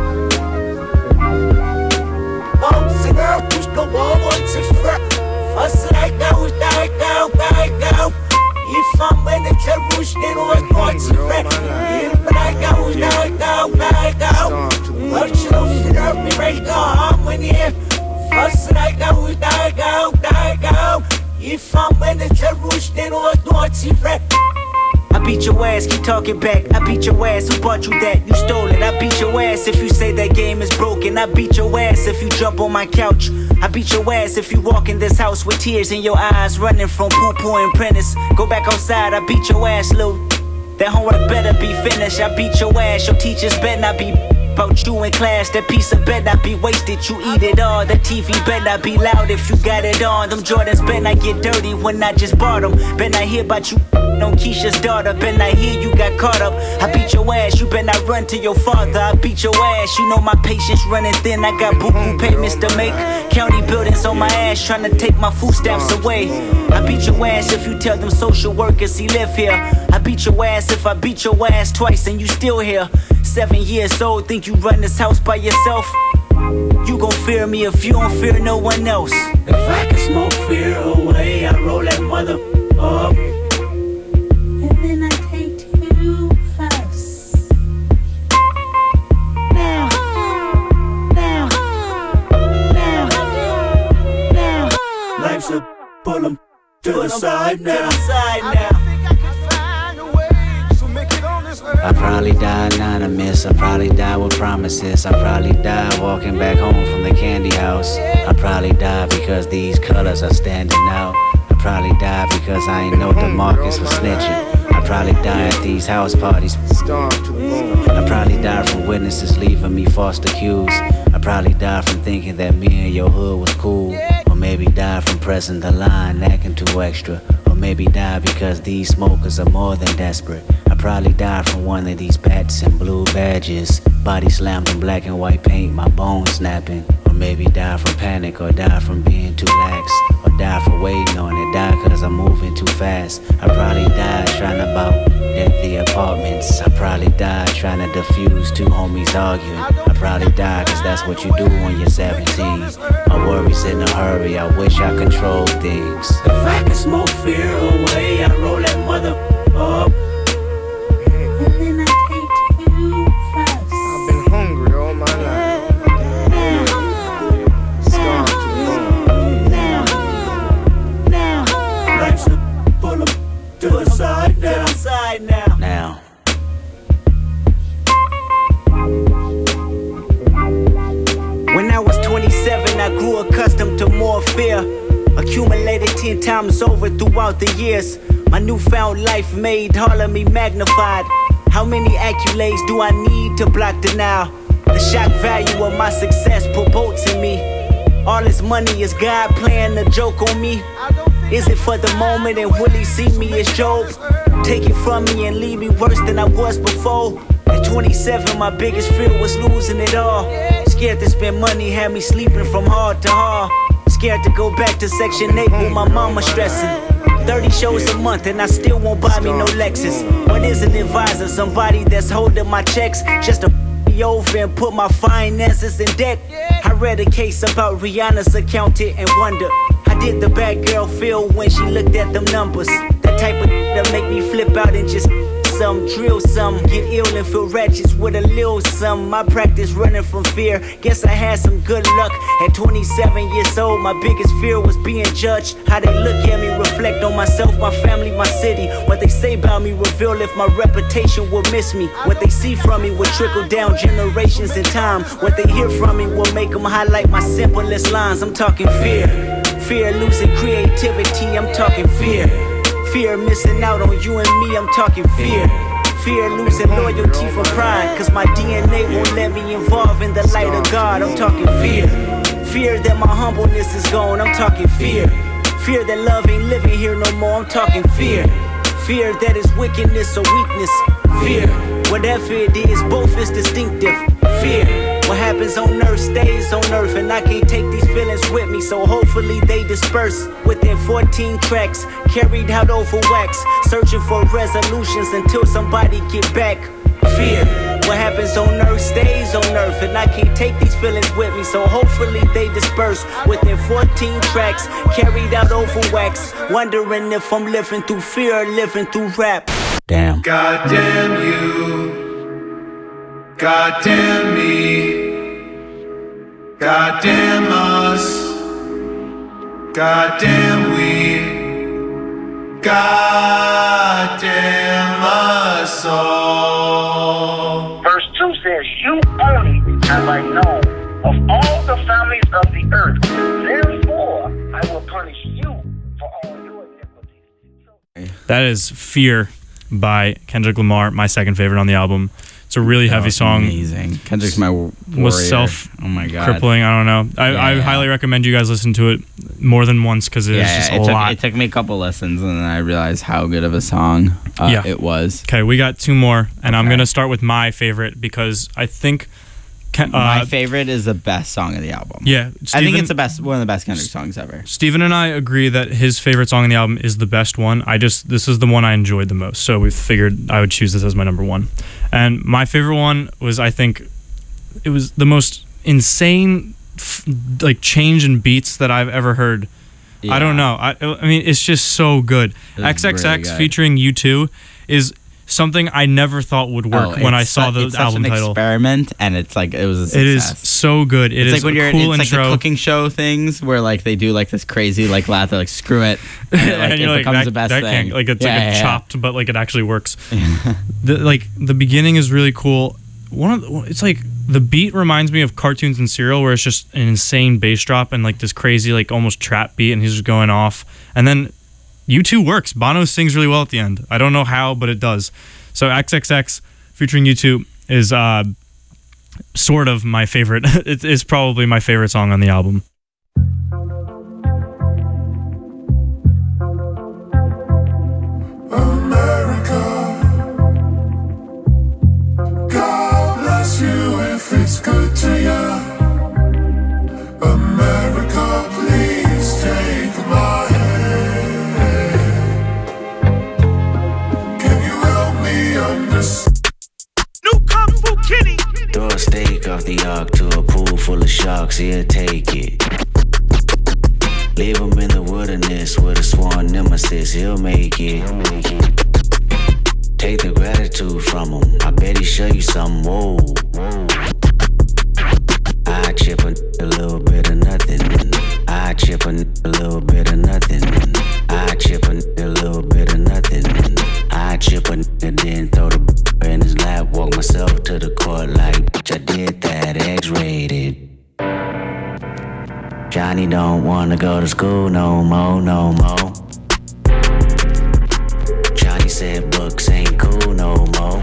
Vamos now, push the wall on to front. First like now, like now, like now. If I'm in the terrorist, then I'm going to wreck. If like now, like now, like now. What you don't sit up me right now, I'm in here. First like now, like now, like now. If I'm in the terrorist, then I'm going to wreck. I beat your ass, keep talking back. I beat your ass, who bought you that? You stole it. I beat your ass if you say that game is broken. I beat your ass if you jump on my couch. I beat your ass if you walk in this house with tears in your eyes, running from poo-poo and Prentice. Go back outside, I beat your ass, Lou. That homework better be finished. I beat your ass, your teachers better not be about you in class. That piece of better not be wasted, you eat it all. That T V better not be loud if you got it on. Them Jordans better not get dirty when I just bought them. Better not hear about you on Keisha's daughter. Better not hear you got caught up. I beat your ass, you better not run to your father. I beat your ass, you know my patience running thin. I got boo-boo payments to make. County buildings on my ass trying to take my food stamps away. I beat your ass if you tell them social workers he live here. I beat your ass if I beat your ass twice and you still here. Seven years old, think you run this house by yourself? You gon' fear me if you don't fear no one else. If I can smoke fear away, I roll that mother up. And then I take two puffs. Now, now, now, now. Life's a pull 'em to the side now. I probably die anonymous, I probably die with promises. I probably die walking back home from the candy house. I probably die because these colors are standing out. I probably die because I ain't know DeMarcus was snitching. I probably die at these house parties. I probably die from witnesses leaving me false accused. I probably die from thinking that me and your hood was cool. Or maybe die from pressing the line, acting too extra. Or maybe die because these smokers are more than desperate. I probably die from one of these bats and blue badges. Body slammed in black and white paint, my bones snapping. Or maybe die from panic, or die from being too lax. Or die for waiting on it, die cause I'm moving too fast. I probably died trying to bout at the apartments. I probably died trying to defuse two homies arguing. I probably died cause that's what you do when you're seventeen. My worries in a hurry, I wish I controlled things. If I can smoke fear away, I roll that mother up. And then I take two puffs. I've been hungry all my life. Starved to the bone. Now, now, life's a pull 'em to the side now. Side now. Now. When I was twenty-seven, I grew accustomed to more fear. Accumulated ten times over throughout the years. My newfound life made all of me magnified. How many accolades do I need to block denial? The shock value of my success put bolts in me. All this money is God playing a joke on me. Is it for the moment and will he see me as Job? Take it from me and leave me worse than I was before. At twenty-seven, my biggest fear was losing it all. Scared to spend money, had me sleeping from hard to hard. Scared to go back to section eight with my mama stressing. thirty shows a month and I still won't buy me no Lexus. What is an advisor? Somebody that's holding my checks just to me over and put my finances in debt. I read a case about Rihanna's accountant and wonder how did the bad girl feel when she looked at them numbers? That type of that make me flip out and just some, drill some, get ill and feel wretched with a little some. My practice running from fear, guess I had some good luck. At twenty-seven years old, my biggest fear was being judged. How they look at me, reflect on myself, my family, my city. What they say about me reveal if my reputation will miss me. What they see from me will trickle down generations in time. What they hear from me will make them highlight my simplest lines. I'm talking fear, fear losing creativity, I'm talking fear. Fear missing out on you and me, I'm talking fear. Fear losing loyalty for pride, cause my D N A won't let me involve in the light of God, I'm talking fear. Fear that my humbleness is gone, I'm talking fear. Fear that love ain't living here no more, I'm talking fear. Fear that is wickedness or weakness. Fear, whatever it is, both is distinctive. Fear, what happens on earth stays on earth, and I can't take these feelings with me, so hopefully they disperse. Within fourteen tracks, carried out over wax, searching for resolutions until somebody get back. Fear, what happens on earth stays on earth, and I can't take these feelings with me, so hopefully they disperse. Within fourteen tracks, carried out over wax, wondering if I'm living through fear or living through rap. Damn. God damn you. God damn me. God damn us. God damn we. God damn us all. Verse two says, you only have I known of all the families of the earth. Therefore, I will punish you for all your iniquities. That is Fear by Kendrick Lamar, my second favorite on the album. It's a really heavy song. Amazing. Kendrick's my warrior. Was self oh my God. crippling. I don't know. I, Yeah, I yeah. highly recommend you guys listen to it more than once because it's Yeah, just it a took, lot. it took me a couple lessons, and then I realized how good of a song uh, Yeah. it was. Okay, we got two more, and I'm Okay. gonna start with my favorite because I think. Ken- My Uh, favorite is the best song of the album. yeah, I think Steven- it's the best, one of the best Kendrick songs ever. Steven and I agree that his favorite song on the album is the best one. I just this is the one I enjoyed the most, so we figured I would choose this as my number one. And my favorite one was, I think, it was the most insane f- like change in beats that I've ever heard. I don't know. I I mean, it's just so good. It was X X X really good. featuring U two is something I never thought would work Oh, when I it's saw su- the it's album such an title. experiment, and it's like it was a success. It is so good. It it's is like when a you're cool it's intro. like the cooking show things where like they do like this crazy like laugh, they're like screw it, and, it, like, and you're it like, becomes that, the best that thing. can't, like it's Yeah, like a yeah, yeah. chopped, but like it actually works. the, like the beginning is really cool. One of the, it's like the beat reminds me of Cartoons and Serial, where it's just an insane bass drop and like this crazy like almost trap beat, and he's just going off. And then U two works. Bono sings really well at the end. I don't know how, but it does. So X X X featuring U two is uh, sort of my favorite. It is probably my favorite song on the album. America, God bless you if it's good to you. America, please take my hand. Can you help me understand? Throw a steak off the ark to a pool full of sharks, he'll take it. Leave him in the wilderness with a sworn nemesis, he'll make it. Take the gratitude from him, I bet he show you something, whoa. I chip a, a little bit of nothing. I chip a, a little bit of nothing. I chip a, a little bit of nothing. I chip a, and then throw the in his lap, walk myself to the court like, bitch, I did that, X-rated. Johnny don't wanna go to school no more, no more. Johnny said books ain't cool no more.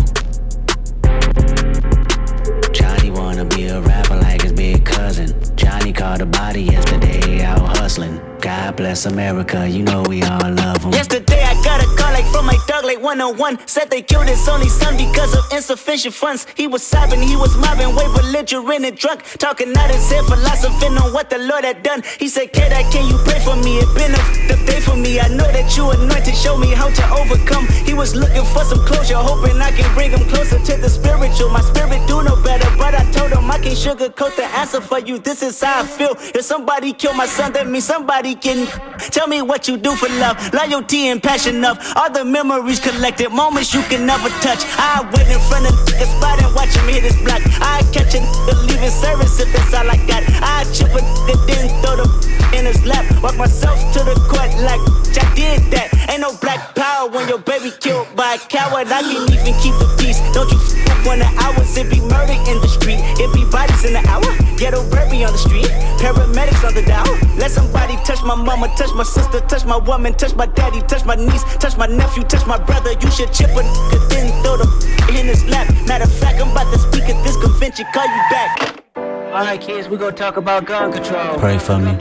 Johnny wanna be a rapper like his big cousin. Johnny caught a body yesterday out hustling. God bless America, you know we all love him. Yesterday I got a call like from my dog like one oh one. Said they killed his only son because of insufficient funds. He was sobbing, he was mobbing, way belligerent and drunk. Talking out his head, philosophing on what the Lord had done. He said, Kid, can you pray for me? It been a f***ed up day for me. I know that you anointed, show me how to overcome. He was looking for some closure, hoping I can bring him closer to the spiritual. My spirit do know better, but I told him I can't sugarcoat the answer for you. This is how I feel. If somebody killed my son, that means somebody can. Tell me what you do for love, loyalty and passion of all the memories collected, moments you can never touch. I wait in front of the spot and watch him hit his block. I catch a nigga leaving service if that's all I got. I chip a nigga, then throw the in his lap. Walk myself to the court like, I did that. Ain't no black power when your baby killed by a coward. I can't even keep the peace. Don't you f up on the hours, it be murder in the street. It be bodies in the hour, ghetto baby on the street. Paramedics on the dial. Let somebody touch my mama, touch my sister, touch my woman, touch my daddy, touch my niece, touch my nephew, touch my brother. You should chip a nigga, then throw the in his lap. Matter of fact, I'm about to speak at this convention, call you back. Alright kids, we gonna talk about gun control. Pray for me.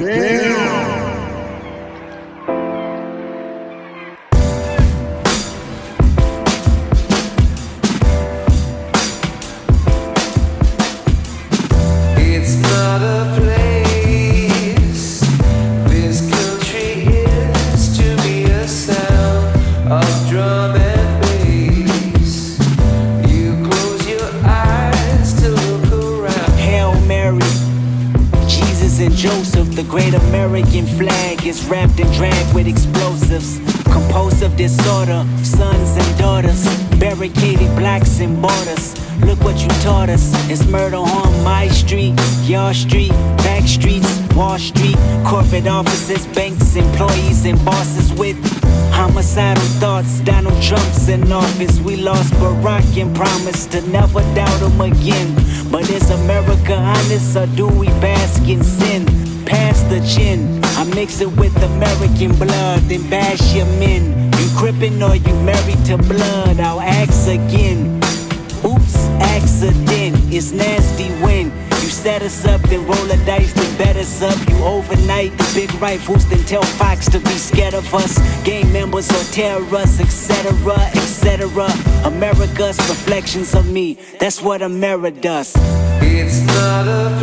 American flag is wrapped and dragged with explosives. Compulsive disorder, sons and daughters, barricaded blocks and borders. Look what you taught us. It's murder on my street, your street, back streets, Wall Street, corporate offices, banks, employees, and bosses with homicidal thoughts. Donald Trump's in office. We lost Barack and promised to never doubt him again. But is America honest or do we bask in sin? Pass the chin, I mix it with American blood, then bash your men. You crippin' or you married to blood, I'll ask again. Oops, accident, it's nasty when you set us up, then roll a dice, then bet us up. You overnight the big rifles, then tell Fox to be scared of us. Gang members or terror us, et cetera, et cetera. America's reflections of me, that's what America does. It's not a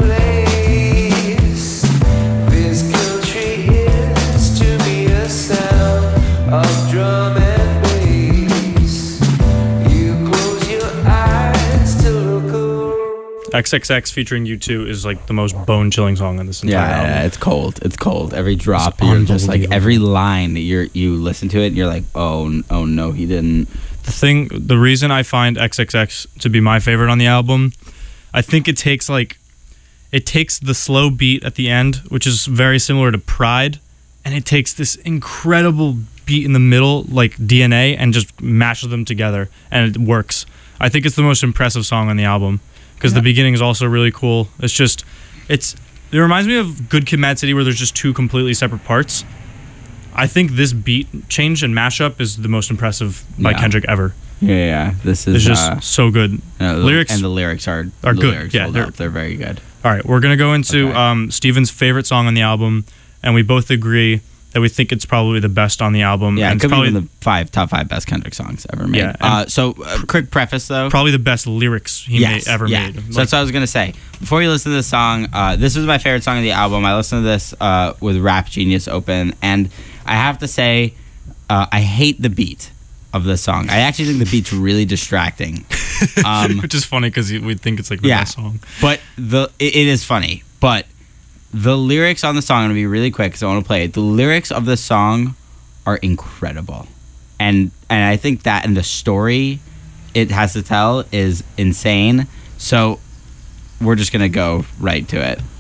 place. This country is to me a sound of drum and bass. You close your eyes to look around. X X X featuring U two is like the most bone-chilling song on this entire yeah, album. Yeah, it's cold. It's cold. Every drop, It's you're just like unbelievable. every line. You're you listen to it, and you're like, oh, n- oh no, he didn't. The thing, the reason I find X X X to be my favorite on the album, I think it takes like, it takes the slow beat at the end, which is very similar to Pride, and it takes this incredible beat in the middle, like D N A, and just mashes them together, and it works. I think it's the most impressive song on the album, because the beginning is also really cool. It's just, it's, it reminds me of Good Kid, Mad City, where there's just two completely separate parts. I think this beat change and mashup is the most impressive by Yeah. Kendrick ever. Yeah, yeah. This is It's just uh, so good. uh, the- lyrics and the lyrics are are the good. Lyrics Yeah, hold they're- up. They're very good. All right, we're gonna go into Okay. um, Steven's favorite song on the album, and we both agree that we think it's probably the best on the album. Yeah, and it it's could be probably one of the five top five best Kendrick songs ever made. Yeah, uh, and- so, uh, quick preface though. probably the best lyrics he yes, made, ever yeah. made. So Like, that's what I was gonna say. Before you listen to this song, uh, this was my favorite song of the album. I listened to this uh, with Rap Genius open, and I have to say, uh, I hate the beat of the song. I actually think the beat's really distracting. Um, which is funny because we think it's like the yeah, best song. but the it, it is funny. But the lyrics on the song, I'm gonna be really quick because I want to play it. The lyrics of the song are incredible, and and I think that and the story it has to tell is insane. So we're just gonna go right to it.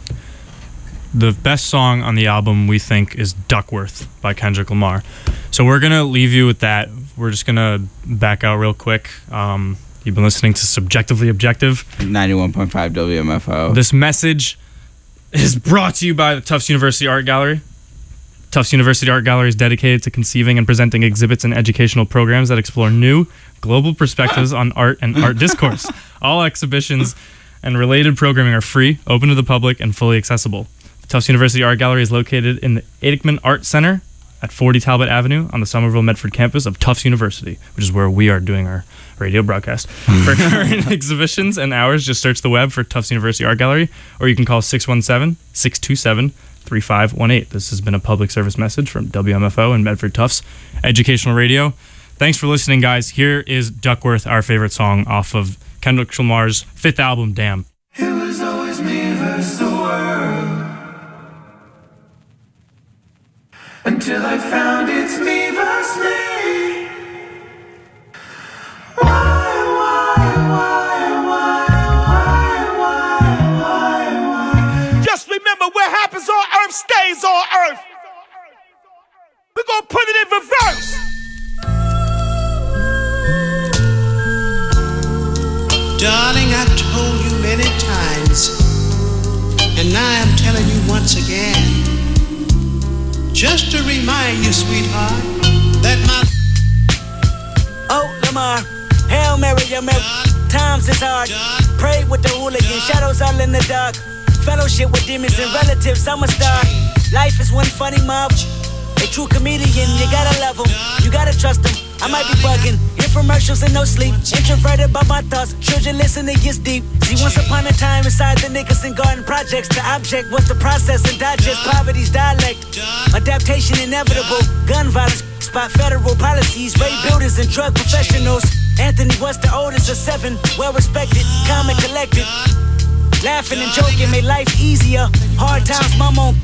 The best song on the album, we think, is Duckworth by Kendrick Lamar. So we're going to leave you with that. We're just going to back out real quick. Um, you've been listening to Subjectively Objective. ninety-one point five W M F O. This message is brought to you by the Tufts University Art Gallery. Tufts University Art Gallery is dedicated to conceiving and presenting exhibits and educational programs that explore new, global perspectives on art and art discourse. All exhibitions and related programming are free, open to the public, and fully accessible. The Tufts University Art Gallery is located in the Eidikman Art Center at forty Talbot Avenue on the Somerville Medford campus of Tufts University, which is where we are doing our radio broadcast. For current exhibitions and hours, just search the web for Tufts University Art Gallery, or you can call six one seven, six two seven, three five one eight. This has been a public service message from W M F O and Medford Tufts Educational Radio. Thanks for listening, guys. Here is Duckworth, our favorite song off of Kendrick Lamar's fifth album, Damn. It was always me versus the world, until I found it's me versus me. Why, why, why, why, why, why, why? Just remember, what happens on earth stays on earth. We're gonna put it in reverse. Darling, I've told you many times, and now I'm telling you once again, just to remind you, sweetheart, that my Oh, Lamar, Hail Mary, your Mary. Times is hard. Pray with the hooligan, shadows all in the dark. Fellowship with demons and relatives, I'm a star. Life is one funny mob. A true comedian, you gotta love him, you gotta trust him. I might be bugging, infomercials and no sleep. Introverted by my thoughts, children listen, it gets deep. See, once upon a time inside the Nicholson Garden projects, the object was the process and digest poverty's dialect. Adaptation inevitable, gun violence, spot federal policies, raid builders and drug professionals. Anthony was the oldest of seven, well respected, calm and collected. Laughing and joking made life easier. Hard times, mom on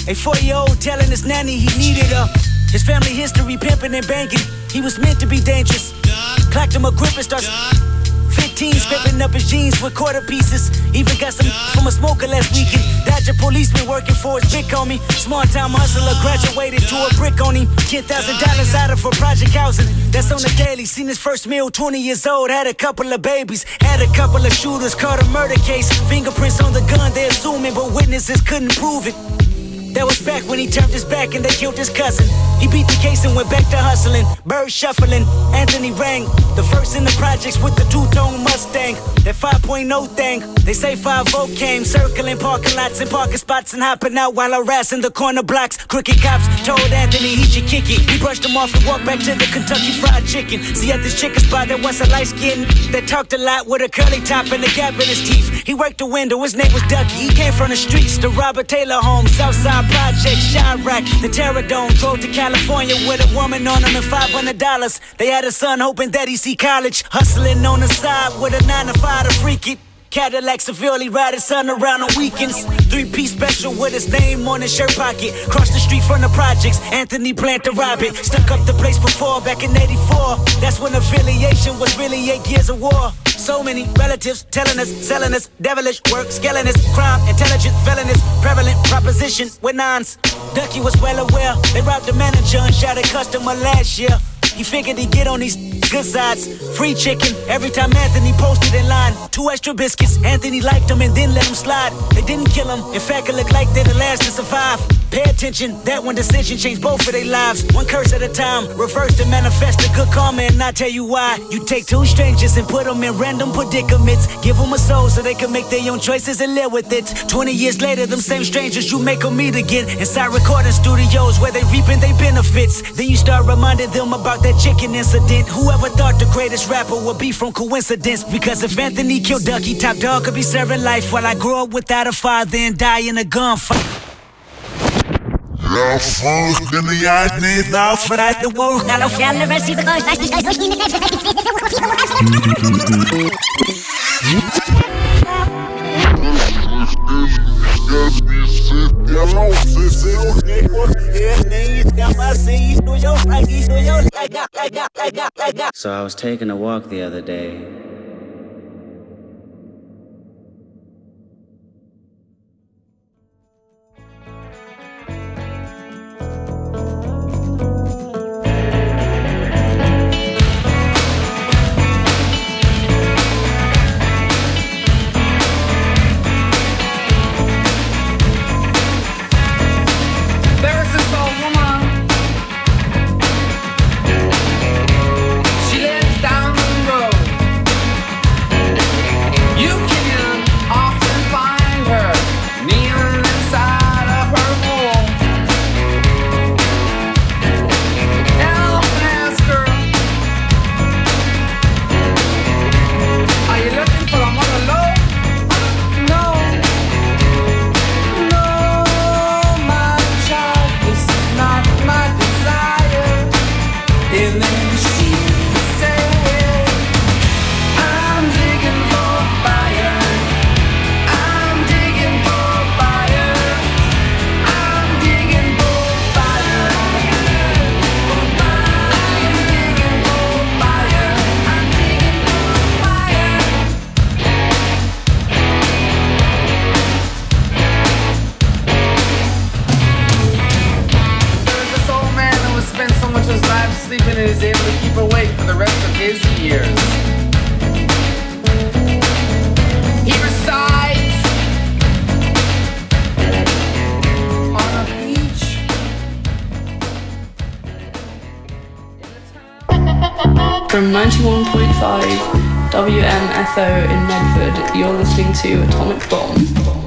A four-year-old telling his nanny he needed her. His family history pimping and banking. He was meant to be dangerous. Clacked him a grip and starts fifteen, scraping up his jeans with quarter pieces. Even got some from a smoker last weekend. Dodger policeman working for his big homie. Small time hustler graduated to a brick on him. ten thousand dollars out of for project housing. That's on the daily. Seen his first meal, twenty years old. Had a couple of babies. Had a couple of shooters. Caught a murder case. Fingerprints on the gun, they assuming, but witnesses couldn't prove it. That was back when he turned his back and they killed his cousin. He beat the case and went back to hustling. Bird shuffling, Anthony rang. The first in the projects with the two-tone Mustang. That five point oh thing. They say five oh came, circling parking lots and parking spots and hopping out while harassing the corner blocks. Crooked cops told Anthony he should kick it. He brushed him off and walked back to the Kentucky Fried Chicken. See, at this chicken spot there was a light skin that talked a lot with a curly top and a gap in his teeth. He worked the window, his name was Ducky. He came from the streets, the Robert Taylor home, Southside Project, Chirac, the Terror Dome. Drove to California with a woman on him and five hundred dollars. They had a son hoping that he see college. Hustling on the side with a nine to five to freak it. Cadillac severely ride his son around on weekends. Three-piece special with his name on his shirt pocket. Cross the street from the projects, Anthony planned to rob it. Stuck up the place before, back in eighty-four. That's when affiliation was really eight years of war. So many relatives telling us, selling us, devilish work, scaling us, crime, intelligent, felonies, prevalent proposition with nines. Ducky was well aware. They robbed the manager and shot a customer last year. He figured he'd get on these good sides. Free chicken every time Anthony posted in line. Two extra biscuits, Anthony liked them and then let them slide. They didn't kill him, in fact it looked like they're the last to survive. Pay attention, that one decision changed both of their lives. One curse at a time, reverse to manifest a good karma. And I'll tell you why. You take two strangers and put them in random predicaments. Give them a soul so they can make their own choices and live with it. Twenty years later, them same strangers you make them meet again inside recording studios where they reaping their benefits. Then you start reminding them about that chicken incident. Whoever thought the greatest rapper would be from coincidence? Because if Anthony killed Ducky, Top Dog could be serving life while I grow up without a father and die in a gunfight. Jag får den jag nittar för att det var när de fjällen väl sitter kvar. So I was taking a walk the other day. sleeping and is able to keep awake for the rest of his years. He resides on a beach. From ninety-one point five W M S O in Medford, you're listening to Atomic Bomb.